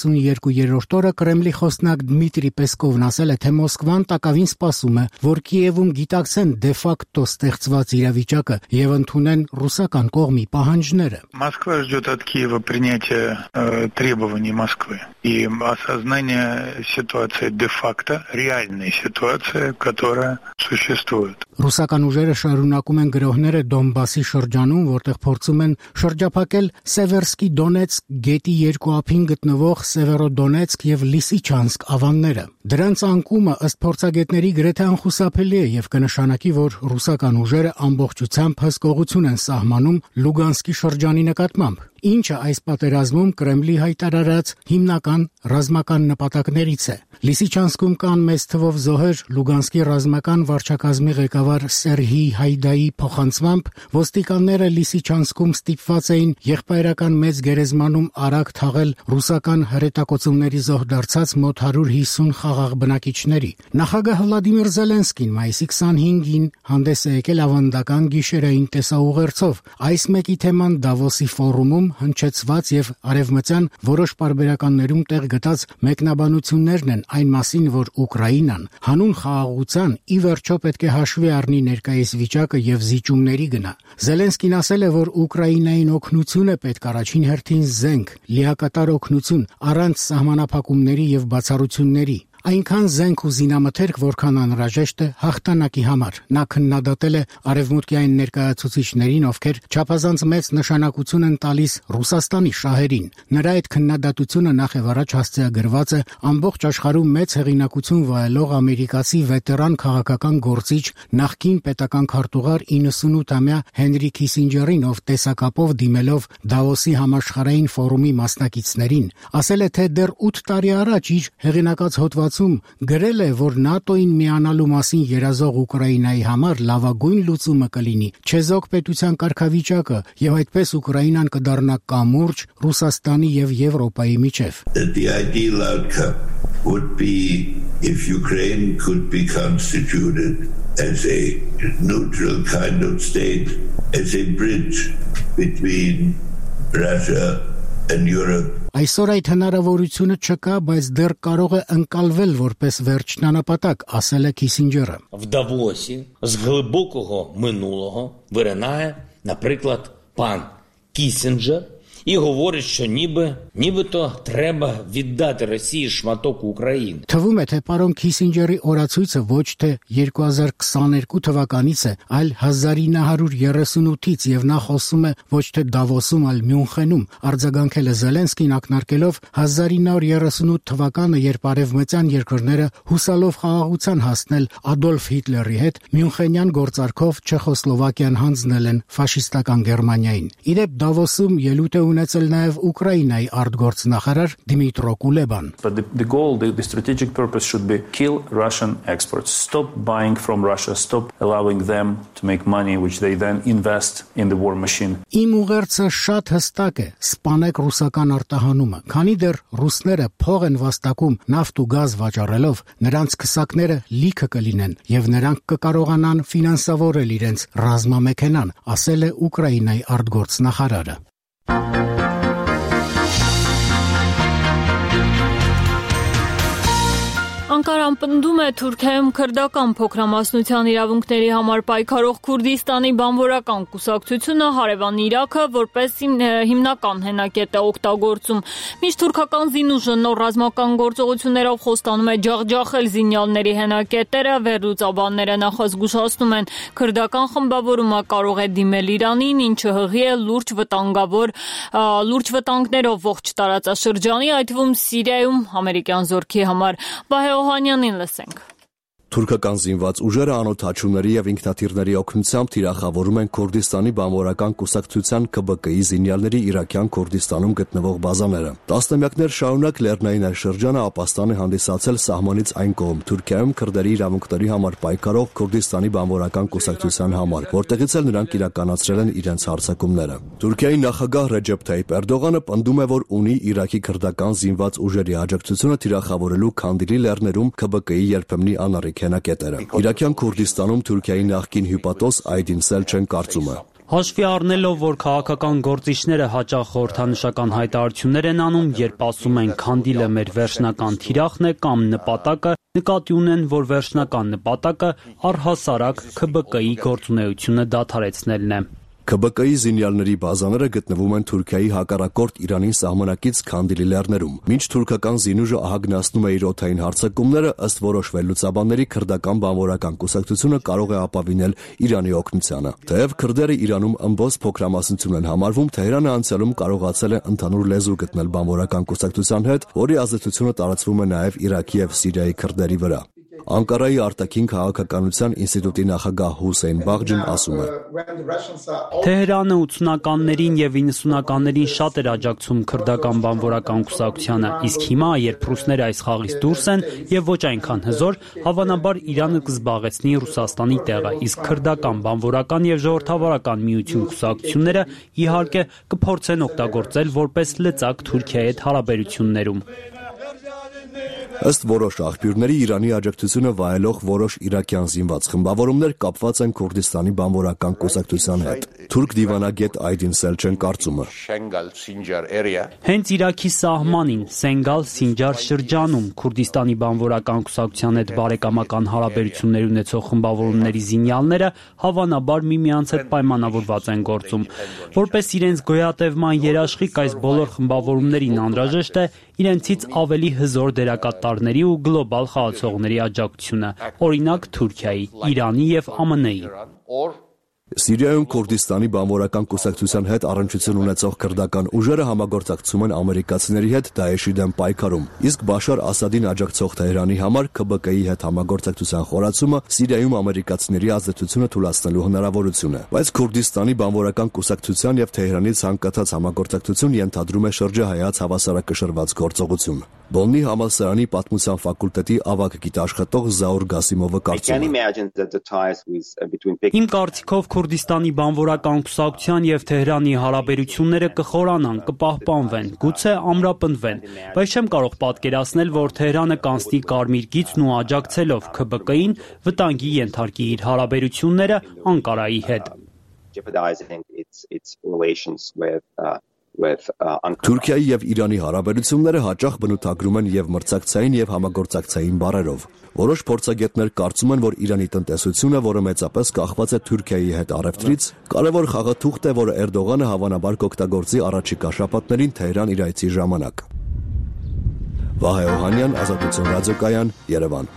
92-րդ օրը Կրեմլի խոսնակ Դմիտրի Պեսկովն ասել է, թե Մոսկվան տակավին սպասում է, որ Կիևում գիտակցեն դե-ֆակտո ստեղծված իրավիճակը եւ ընդունեն ռուսական կողմի պահանջները։ Москва ждет от Киева принятия требований Москвы и осознания ситуации де-факто, реальной ситуации, которая существует. Ռուսական ուժերը շարունակում են գրոհները Դոնբասի շրջանում, որտեղ փորձում են շրջափակել Սևերսկի Դոնեցկ գետի երկու ափին գտնվող Սևերոդոնեցկ եւ Լիսիչանսկ ավանները։ Դրանց անկումը ըստ փորձագետների գրեթե անխուսափելի է եւ կնշանակի, որ ռուսական ուժերը ամբողջությամբ հսկողություն են սահմանում Լուգանսկի շրջանի նկատմամբ, ինչը այս պատերազմում Կրեմլի հայտարարած հիմնական ռազմական նպատակներից է։ Լիսիչանսկում կան մեծ թվով զոհեր Լուգանսկի ռազմական վարչակազմի ղեկավար Սերհի Հայդայի փոխանցմամբ ոստիկանները Լիսիչանսկում ստիպված էին եղբայրական մեծ գերեզմանում արագ թաղել ռուսական հրետակոծումների զոհ դարձած մոտ 150 խաղաղ բնակիչների։ Նախագահ Վլադիմիր Զելենսկին մայիսի 25-ին հանդես է եկել ավանդական գիշերային տեսաուղերձով։ Այս մեկի թեման Դավոսի ֆորումում հնչեցված եւ արևմտյան որոշ պարբերականներում տեղ գտած մեկնաբանություններն են այն մասին, որ Ուկրաինան հանուն խաղաղության ի վերջո պետք է հաշվի առնի ներկայիս վիճակը եւ զիջումների գնա։ Զելենսկին ասել է, որ Ուկրաինային օգնություն է պետք առաջին հերթին զենք, լիակատար օգնություն, առանց սահմանափակումների եւ բացառությունների։ Այնքան զենք ու զինամթերք, որքան անհրաժեշտ է հաղթանակի համար։ Նա քննադատել է արևմուտքյան ներկայացուցիչներին, ովքեր չափազանց մեծ նշանակություն են տալիս Ռուսաստանի շահերին։ Նրա այդ քննադատությունը նախ եւ առաջ հասցեագրված է ամբողջ աշխարհում մեծ հեղինակություն վայելող ամերիկացի վետերան քաղաքական գործիչ նախկին պետական քարտուղար 98-ամյա Հենրի Քիսինջերին, ով տեսակապով դիմելով Դավոսի համաշխարհային ֆորումի մասնակիցներին, ասել է, թե դեռ 8 տարի առաջ իր հեղինակած հոդված գրել է, որ ՆԱՏՕ-ին միանալու մասին երազող Ուկրաինայի համար լավագույն լուծումը կլինի չեզոք պետության կարգավիճակը եւ այդպես Ուկրաինան կդառնա կամուրջ Ռուսաստանի եւ Եվրոպայի միջև։ The ideal outcome would be if Ukraine could be constituted as a neutral kind of state, as a bridge between Russia and Europe. Այսօր այդ հնարավորությունը չկա, բայց դեռ կարող է ընկալվել որպես վերջնանապատակ, ասել է Քիսինջերը։ В Давосі з глибокого минулого виринає, наприклад, пан Кісінджер і говорить, що нібито треба віддати Росії шматок України. Թվում է, թե պարոն Քիսինջերի օրացույցը ոչ թե 2022 թվականից է, այլ 1938-ից եւ նա խոսում է ոչ թե Դավոսում, այլ Մյունխենում։ Արձագանքել է Զելենսկին ակնարկելով 1938 թվականը, երբ արևմտյան երկրները հուսալով խաղաղության հասնել Ադոլֆ Հիտլերի հետ, Մյունխենյան գործարքով Չեխոսլովակիան հանձնել են ֆաշիստական Գերմանիային։ Իդեպ Դավոսում ելույթ է ունեցել նաև Ուկրաինայի արտգործնախարար Դիմիտրո Կուլեբան։ But the goal, the strategic purpose should be kill Russian exports. Stop buying from Russia, stop allowing them to make money which they then invest in the war machine. Իմ ուղերձը շատ հստակ է. սպանեք ռուսական արտահանումը։ Քանի դեռ ռուսները փող են վաստակում նավթ ու գազ վաճառելով, նրանց քսակները լիքը կլինեն եւ նրանք կկարողանան ֆինանսավորել իրենց ռազմամեքենան, ասել է Ուկրաինայի արտգործնախարարը։ Անկարան պնդում է Թուրքիայում քրդական փոքրամասնության իրավունքների համար պայքարող Քուրդիստանի բանվորական կուսակցությունը հարևան Իրաքը որպես հիմնական հենակետ է օգտագործում։ Մինչ թուրքական զինուժը նոր ռազմական գործողություններով խոստանում է ջախջախել զինյալների հենակետերը, վերլուծաբանները նախազգուշացնում են, քրդական խմբավորումը կարող է դիմել Իրանին, ինչը հղի է լուրջ վտանգներով ողջ տարածաշրջանի, այդ թվում Սիրիայում ամերիկյան զորքի համար։ Օհանյանին լսենք։ Թուրքական զինված ուժերը անօդաչուների եւ ինքնաթիռների օգնությամբ թիրախավորում են Քուրդիստանի բանվորական կուսակցության ԿԲԿ-ի զինյալների Իրաքյան Քուրդիստանում գտնվող բազաները։ Տասնամյակներ շարունակ լեռնային այս շրջանը ապաստան է հանդիսացել սահմանից այն կողմ Թուրքիայում քրդերի իրավունքների համար պայքարող Քուրդիստանի բանվորական կուսակցության համար, որտեղից էլ նրանք իրականացրել են իրենց հարձակումները։ Թուրքիայի նախագահ Ռեջեփ Թայիփ Էրդողանը պնդում է, որ ունի Իրաքի քրդական զինված ուժերի աջակցությունը թիրախավորելու Քանդիլի լեռներում ԿԲԿ-ի երբեմնի անառիկ հենակետերը։ Իրաքյան Քուրդիստանում Թուրքիայի նախկին հյուպատոս Այդին Սելչեն կարծում է. Հաշվի առնելով, որ քաղաքական գործիչները հաճախ խորհրդանշական հայտարարություններ են անում, երբ ասում են Քանդիլը մեր վերջնական թիրախն է կամ նպատակը, նկատի ունեն, որ վերջնական նպատակը առհասարակ ԿԲԿ-ի գործունեությունը դադարեցնելն է։ ԿԲԿ-ի զինյալների բազաները գտնվում են Թուրքիայի հակառակորդ Իրանին սահմանակից Քանդիլի լեռներում։ Մինչ թուրքական զինուժը ահագնացնում է իր օդային հարձակումները, ըստ որոշ վերլուծաբանների քրդական բանվորական կուսակցությունը կարող է ապավինել Իրանի օգնությանը։ Թեև քրդերը Իրանում ըմբոս փոքրամասնություն են համարվում, Թեհրանը անցյալում կարողացել է ընդհանուր լեզու գտնել բանվորական կուսակցության հետ, որի ազդեցությունը տարածվում է նաև Իրաքի եւ Սիրիայի քրդերի վրա։ Անկարայի արտաքին քաղաքականության ինստիտուտի նախագահ Հուսեյն Բաղջին ասում է. Թեհրանը 80-ականներին եւ 90-ականներին շատ էր աջակցում քրդական բանվորական կուսակցությանը, իսկ հիմա, երբ ռուսները այս խաղից դուրս են եւ ոչ այնքան հզոր, հավանաբար Իրանը կզբաղեցնի Ռուսաստանի տեղը, իսկ քրդական բանվորական եւ ժողովրդավարական միություն կուսակցությունները իհարկե կփորձեն օգտագործել որպես լծակ Թուրքիայի հետ հարաբերություններում։ Ըստ որոշ աղբյուրների Իրանի աջակցությունը վայելող որոշ իրաքյան զինված խմբավորումներ կապված են Քուրդիստանի բանվորական կուսակցության հետ։ Թուրք դիվանագետ Այդին Սելչեն կարծում է. Հենց Իրաքի սահմանին Սենգալ-Սինջար շրջանում Քուրդիստանի բանվորական կուսակցության հետ բարեկամական հարաբերություններ ունեցող խմբավորումների զինյալները հավանաբար միմյանց հետ պայմանավորված են գործում։ Որպես իրենց գոյատևման երաշխիք այս բոլոր խմբավորումներին անհրաժեշտ է իրենցից ավելի հզոր դերակատարների ու գլոբալ խաղացողների աջակցությունը, օրինակ Թուրքիայի, Իրանի եւ ԱՄՆ-ի։ Սիրիայում Քուրդիստանի բանվորական կուսակցության հետ առնչություն ունեցող քրդական ուժերը համագործակցում են ամերիկացիների հետ Դաեշի դեմ պայքարում, իսկ Բաշար Ասադին աջակցող Թեհրանի համար ԿԲԿ-ի հետ համագործակցության խորացումը Սիրիայում ամերիկացիների ազդեցությունը թուլացնելու հնարավորություն է։ Բայց Քուրդիստանի բանվորական կուսակցության եւ Թեհրանի ցանկացած համագործակցություն ենթադրում է շրջահայաց հավասարակշռված գործողություն։ Բոննի համալսարանի պատմության ֆակուլտետի ավագ գիտաշխատող Զաուր Գասիմովը կարծում է. Իմ կարծիքով Քուրդիստանի բանվորական կուսակցության եւ Թեհրանի հարաբերությունները կխորանան, կպահպանվեն, գուցե ամրապնդվեն, բայց չեմ կարող պատկերացնել, որ Թեհրանը կանցնի կարմիր գիծն ու աջակցելով ԿԲԿ-ին վտանգի ենթարկի իր հարաբերությունները Անկարայի հետ։ Թուրքիայի եւ Իրանի հարաբերությունները հաճախ բնութագրում են եւ մրցակցային եւ համագործակցային բառերով։ Որոշ փորձագետներ կարծում են, որ Իրանի տնտեսությունը, որը մեծապես կախված է Թուրքիայի հետ առևտրից, կարևոր խաղաթուղթ է, որը Էրդողանը հավանաբար կօգտագործի առաջիկա շաբաթներին Թեհրան իր այցի ժամանակ։ Վահե Օհանյան, Ազատություն ռադիոկայան, Երևան։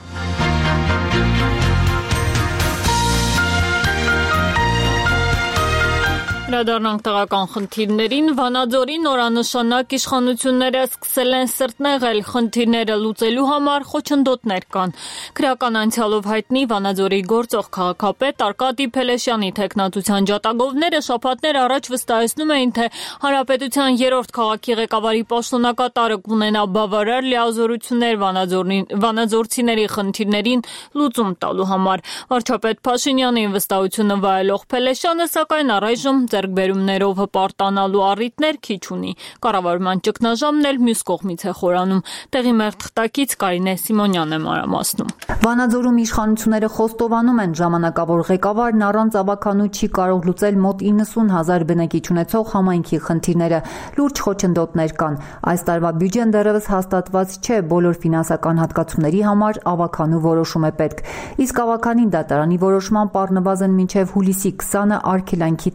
Հրադառնանք տեղական խնդիրներին, Վանաձորի նորանշանակ իշխանությունները սկսել են սրտնեղել խնդիրները լուծելու համար խոչընդոտներ կան։ Քրեական անցյալով հայտնի Վանաձորի գործող քաղաքապետ Արկադի Փելեշյանի թեկնածության ջատագովները շաբաթներ առաջ վստահեցնում էին, թե հանրապետության երրորդ քաղաքի ղեկավարի պաշտոնակատարը կունենա բավարար լիազորություններ վանաձորցիների խնդիրներին լուծում տալու համար։ Վարչապետ Փաշինյանին վստահությունը վայելող Փելեշյանը սակայն առայժմ ձեռքբերումներով հպարտանալու առիթներ քիչ ունի։ Կառավարման ճգնաժամն էլ մյուս կողմից է խորանում։ Տեղի մեր թղթակից Կարինե Սիմոնյանն է մանրամասնում։ Վանաձորում իշխանությունները խոստովանում են, ժամանակավոր ղեկավարն առանց ավականու չի կարող լուծել մոտ 90,000 բնակիչ ունեցող համայնքի խնդիրները։ Լուրջ խոչընդոտներ կան։ Այս տարվա բյուջեն դեռևս հաստատված չէ, բոլոր ֆինանսական հատկացումների համար ավականու որոշում է պետք։ Իսկ ավականին դատարանի որոշման առնվազն մինչև հուլիսի 20-ը արգելանքի տակ է։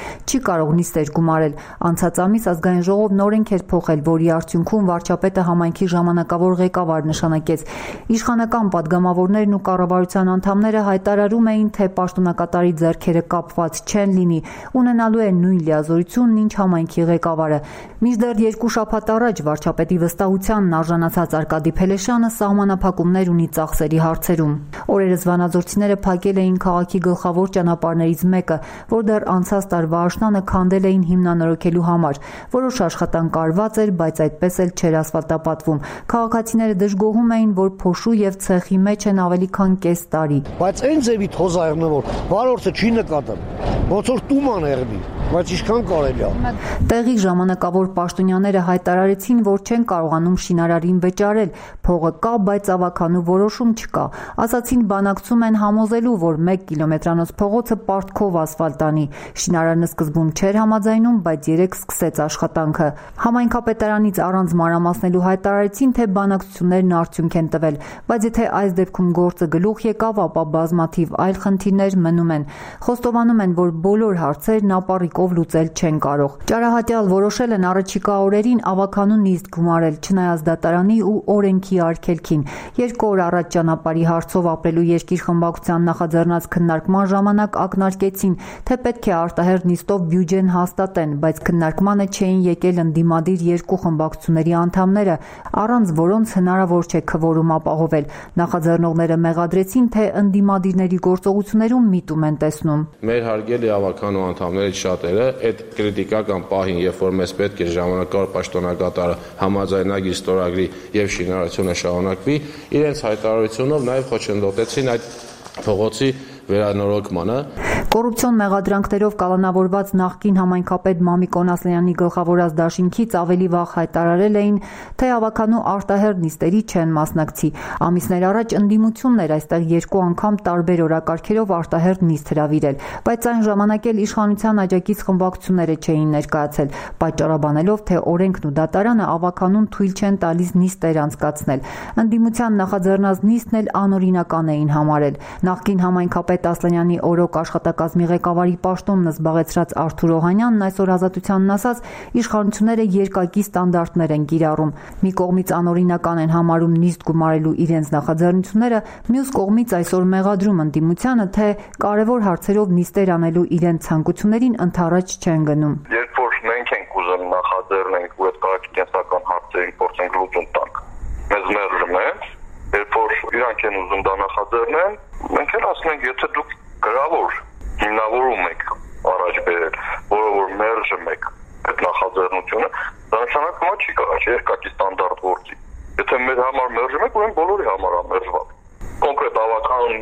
չի կարող նիստեր գումարել։ Անցած ամիս ազգային ժողովն օրենք էր փոխել, որի արդյունքում վարչապետը համայնքի ժամանակավոր ղեկավար նշանակեց։ Իշխանական падգամավորներն ու կառավարության անդամները հայտարարում էին, թե պաշտոնակատարի ձեռքերը կապված չեն լինի, ունենալու է նույն լիազորությունն, ինչ համայնքի ղեկավարը։ Մինչդեռ 2 շաբաթ առաջ վարչապետի վստահությանն արժանացած Արկադի Փելեշյանը սահմանափակումներ ունի ծախսերի հարցերում։ Օրերս վանաձորցիները փակել էին քաղաքի գլխավոր ճանապարհներից մեկը, որ դեռ անցած տարվա աշնանը քանդել էին հիմնանորոգելու համար։ Որոշ աշխատանք արված էր, բայց այդպես էլ չէր ասֆալտապատվում։ Քաղաքացիները դժգոհում էին, որ փոշու եւ ցեխի մեջ են ավելի քան կես տարի։ Բայց այն ձևի թոզայրն որ վարորդը չի նկատում, ոնց որ տուման եղնի, բայց ինչքան կարելի է։ Տեղի ժամանակավոր պաշտոնյաները հայտարարեցին, որ չեն կարողանում շինարարին վճարել, փողը կա, բայց ավականու որոշում չկա։ Ասացին, բանակցում են համոզելու, որ 1 կիլոմետրանոց փողոցը պարտքով ասֆալտանի։ Շինարարն սկզբում չէր համաձայնում, բայց երեկ սկսեց աշխատանքը։ Համայնքապետարանից առանց մանրամասնելու հայտարարեցին, թե բանակցություններն արդյունք են տվել, բայց եթե այս դեպքում գործը գլուխ եկավ, ապա բազմաթիվ այլ խնդիրներ մնում են։ Խոստովանում են, որ բոլոր հարցերն ապառիկով լուծել չեն կարող։ Ճարահատյալ որոշել են առաջիկա օրերին ավականու նիստ գումարել, չնայած դատարանի ու օրենքի արգելքին։ 2 օր առաջ ճանապարհի հարցով ապրելու երկիր խմբակցության նախաձեռնած քննարկման ժամանակ ակնարկեցին, թե պետք է արտահերթ նիստով բյուջեն հաստատեն, բայց քննարկմանը չէին եկել ընդդիմադիր 2 խմբակցությունների անդամները, առանց որոնց հնարավոր չէ քվորում ապահովել։ Նախաձեռնողները մեղադրեցին, թե ընդդիմադիրների գործողություններում միտում են տեսնում։ Մեր հարգելի ավականու անդամներից շատերը այդ կրիտիկական պահին, երբ որ մեզ պետք է ժամանակավոր պաշտոնակատարը համաձայնագիր ստորագրի եւ շինարարությունը շարունակվի, իրենց հայտարարությունով նաեւ խոչընդոտեցին այդ փողոցի վերանորոգմանը։ Կոռուպցիոն մեղադրանքներով կալանավորված նախկին համայնքապետ Մամիկ Օնասլյանի գլխավորած դաշինքից ավելի վաղ հայտարարել էին, թե ավականու արտահերթ նիստերի չեն մասնակցի։ Ամիսներ առաջ ընդդիմությունն էր այստեղ 2 անգամ տարբեր օրակարգերով արտահերթ նիստ հրավիրել, բայց այն ժամանակ էլ իշխանության աջակից խմբակցությունները չէին ներկայացել, պատճառաբանելով, թե օրենքն ու դատարանը ավականուն թույլ չեն տալիս նիստեր անցկացնել։ Ընդդիմության նախաձեռնած նիստն էլ անօրինական էին համարել։ Նախկին համայնքապետ Ասլանյանի օրոք աշխատակազմի ղեկավարի պաշտոնն զբաղեցրած Արթուր Օհանյանն այսօր Ազատությանն ասաց, իշխանությունները երկակի ստանդարտներ են կիրառում։ Մի կողմից անօրինական են համարում նիստ գումարելու իրենց նախաձեռնությունները, մյուս կողմից այսօր մեղադրում ընդդիմությանը, թե կարևոր հարցերով նիստեր անելու իրենց ցանկություններին ընդառաջ չեն գնում։ Երբ որ մենք ենք ուզում նախաձեռնենք ու այդ քաղաքի կենսական հարցերին փորձենք լուծում տանք, մեզ մերժում են, երբ որ իրանք են ուզում դա նախաձեռնեն, մենք էլ ասում ենք, եթե դուք գրավոր հիմնավորում եք առաջ բերել, որը որ մերժում եք այդ նախաձեռնությունը, դա նշանակում է չի կարող, երկակի ստանդարտ գործի։ Եթե մեր համար մերժում եք, ուրեմն բոլորի համար է մերժված։ Կոնկրետ ավական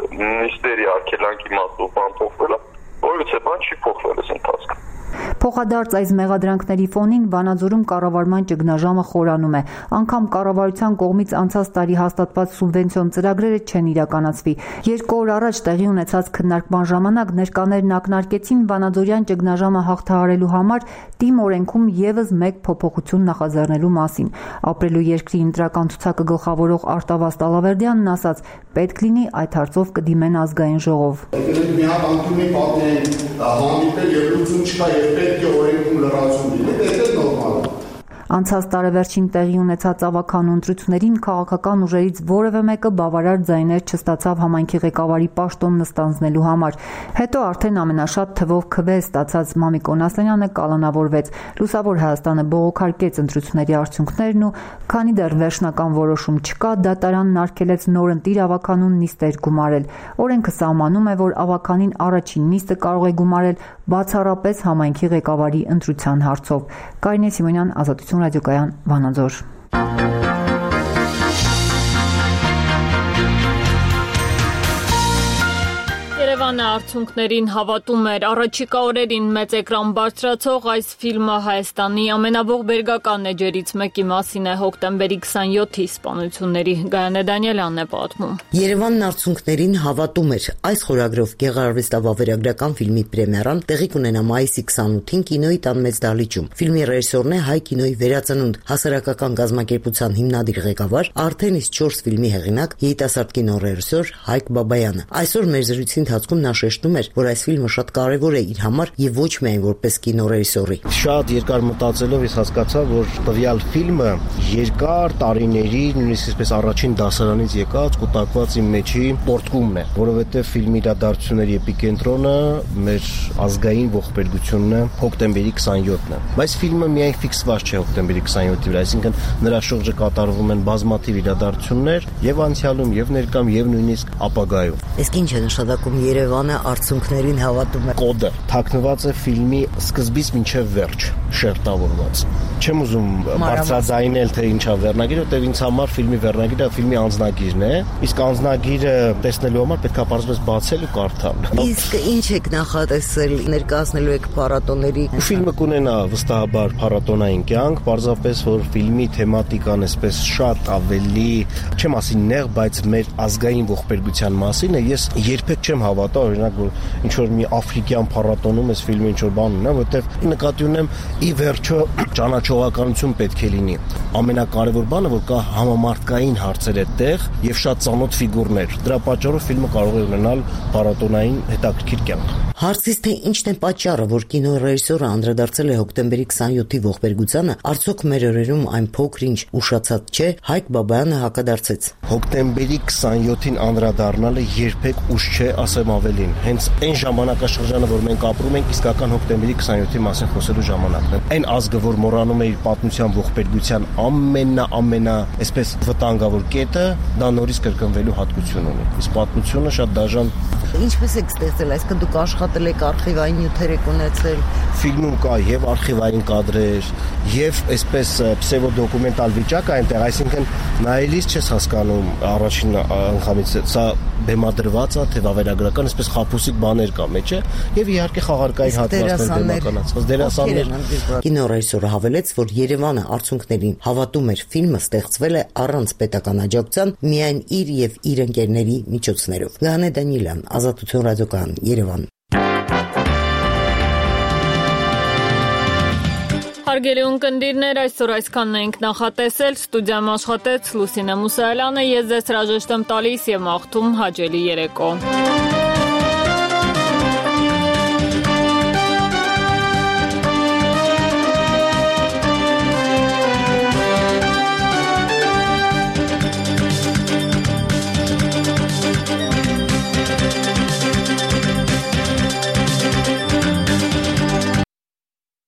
նիստերի արգելանքի մասով բան փոխվել է, որովհետեւ բան չի փոխվել այս ընթացքում։ Փոխադարձ այս մեղադրանքների ֆոնին Վանաձորում կառավարման ճգնաժամը խորանում է։ Անգամ կառավարության կողմից անցած տարի հաստատված սուբվենցիոն ծրագրերը չեն իրականացվի։ 2 օր առաջ տեղի ունեցած քննարկման ժամանակ ներկաներն ակնարկեցին Վանաձորյան ճգնաժամը հաղթահարելու համար թիմ օրենքում եւս մեկ փոփոխություն նախաձեռնելու մասին։ Ապրելու երկրի ընտրական ցուցակը գլխավորող Արտավազ Տալավերդյանն ասաց, պետք լինի այդ հարցով կդիմեն ազգային ժողով։ Մի հատ անդումի պատմեն, հանդիպել եւ լուծում չկա եւ պետք է օրենքում լրացում լինի, դա էլ նորմալ է։ Անցած տարեվերջին տեղի ունեցած ավականու ընտրություններին քաղաքական ուժերից որևէ մեկը բավարար ձայներ չստացավ համայնքի ղեկավարի պաշտոնն ստանձնելու համար։ Հետո արդեն ամենաշատ թվով քվե ստացած Մամիկ Օնասլյանը կալանավորվեց։ Լուսավոր Հայաստանը բողոքարկեց ընտրությունների արդյունքներն ու քանի դեռ վերջնական որոշում չկա, դատարանն արգելեց նորընտիր ավականուն նիստեր գումարել։ Օրենքը սահմանում է, որ ավականին առաջին նիստը կարող է գումարել բացառապես համայնքի ղեկավարի ընտրության հարցով։ Կարինե Սիմոնյան, Ազատություն ռադիոկայան, Վանաձոր։ Երևանը արդյունքներին հավատում էր։ Առաջիկա օրերին մեծ էկրան բարձրացող այս ֆիլմը Հայաստանի ամենաողբերգական էջերից մեկի մասին է հոկտեմբերի 27-ի սպանությունների։ Գայանե Դանիելյանն է պատմում։ Երևանն արդյունքներին հավատում էր։ Այս խորագրով գեղարվեստավավերագրական ֆիլմի պրեմիերան տեղի կունենա մայիսի 28-ին կինոյի տան մեծ դահլիճում։ Ֆիլմի ռեժիսորն է հայ կինոյի վերածնունդ հասարակական գազམ་ակերպության հիմնադիր ղեկավար, արդեն իսկ 4 ֆիլմի հեղինակ, երիտասարդ կինոռեժիսոր Հայկ Բաբայանը։ Այսօր մեր զրույցի ընթացքում ընթացքում նա շեշտում էր, որ այս ֆիլմը շատ կարևոր է իր համար եւ ոչ միայն որպես կինոռեժիսորի։ Շատ երկար մտածելով ես հասկացա, որ տվյալ ֆիլմը երկար տարիների, նույնիսկ այսպես առաջին դասարանից եկած կուտակված իմ մեջի պորտկումն է, որովհետեւ ֆիլմի իրադարձությունների էպիկենտրոնը մեր ազգային ողբերգությունն է հոկտեմբերի 27-ն է։ Բայց ֆիլմը միայն ֆիքսված չէ հոկտեմբերի 27-ի վրա, այսինքն նրա շուրջը կատարվում են բազմաթիվ իրադարձություններ եւ անցյալում, եւ ներկայում, եւ նույնիսկ ապագայում։ Իսկ ինչ է նշանակում Երևանը արդյունքներին հավատում է։ Կոդը թաքնված է ֆիլմի սկզբից մինչև վերջ, շերտավորված։ Չեմ ուզում բարձրաձայնել թե ինչա վերնագիրը, որտեղ ինձ համար ֆիլմի վերնագիրը ֆիլմի անձնագիրն է, իսկ անձնագիրը տեսնելու համար պետք է պարզապես բացել ու կարդալ։ Իսկ ինչ եք նախատեսել, ներկայացնելու եք փառատոների։ Ֆիլմը կունենա վստահաբար փառատոնային կյանք, պարզապես որ ֆիլմի թեմատիկան այսպես շատ ավելի, չեմ ասի նեղ, բայց մեր ազգային ողբերգության մասին է։ Ես երբեք չեմ հավատա, օրինակ, որ ինչ որ մի աֆրիկյան փառատոնում այս ֆիլմը ինչ որ բան ունենա, որովհետև նկատի ունեմ ի վերջո ճանաչողականություն պետք է լինի։ Ամենակարևոր բանը, որ կա համամարտկային հարցեր այդտեղ եւ շատ ծանոթ ֆիգուրներ։ Դրա պատճառով ֆիլմը կարող է ունենալ փառատոնային հետաքրքիր կյանք։ Հարցից թե ինչն է պատճառը, որ կինոռեժիսորը անդրադարձել է հոկտեմբերի 27-ի ողբերգությանը, արդյոք մեր օրերում այն փոքր-ինչ ուշացած չէ, Հայկ Բաբայանը հակադարձեց։ Հոկտեմբերի 27-ին անդրադառնալը երբեք ուշ չէ, ասեմ ավելին։ Հենց այն ժամանակաշրջանը, որ մենք ապրում ենք, իսկական հոկտեմբերի 27-ի մասին խոսելու ժամանակն է։ Այն ազգը, որ մոռանում է իր պատմության ողբերգության ամենա, այսպես վտանգավոր կետը, դա նորից կրկնվելու հատկություն ունի։ Իսկ պատմությունը շատ դաժան։ Ինչպես եք ստեղծել, այսինքն դուք աշխատել եք արխիվային նյութեր եք ունեցել։ Ֆիլմում կա եւ արխիվային կադրեր, եւ այսպես պսևոդոկումենտալ վիճակ այնտեղ, այսինքն նայելիս չես հասկանում առաջին անգամից սա բեմադրված է թե վավերագրական, այսպես խաբուսիկ բաներ կա մեջը, եւ իհարկե խաղարկային հատվածներ բեմականացված դերասաններ։ Կինոռեժիսորը հավելեց, որ Երևանը արդյունքներին հավատում էր, ֆիլմը ստեղծվել է առանց պետական աջակցության, միայն իր եւ իր ընկերների միջոցներով։ Գահանե Դանիելյան, Ազատություն ռադիոկայան, Երևան։ Հարգելի ունկնդիրներ, այսօր այսքանն ենք նախատեսել, ստուդիայում աշխատեց Լուսինե Մուսայելյանը, ես ձեզ հրաժեշտ եմ տալիս եւ մաղթում հաճելի երեկո։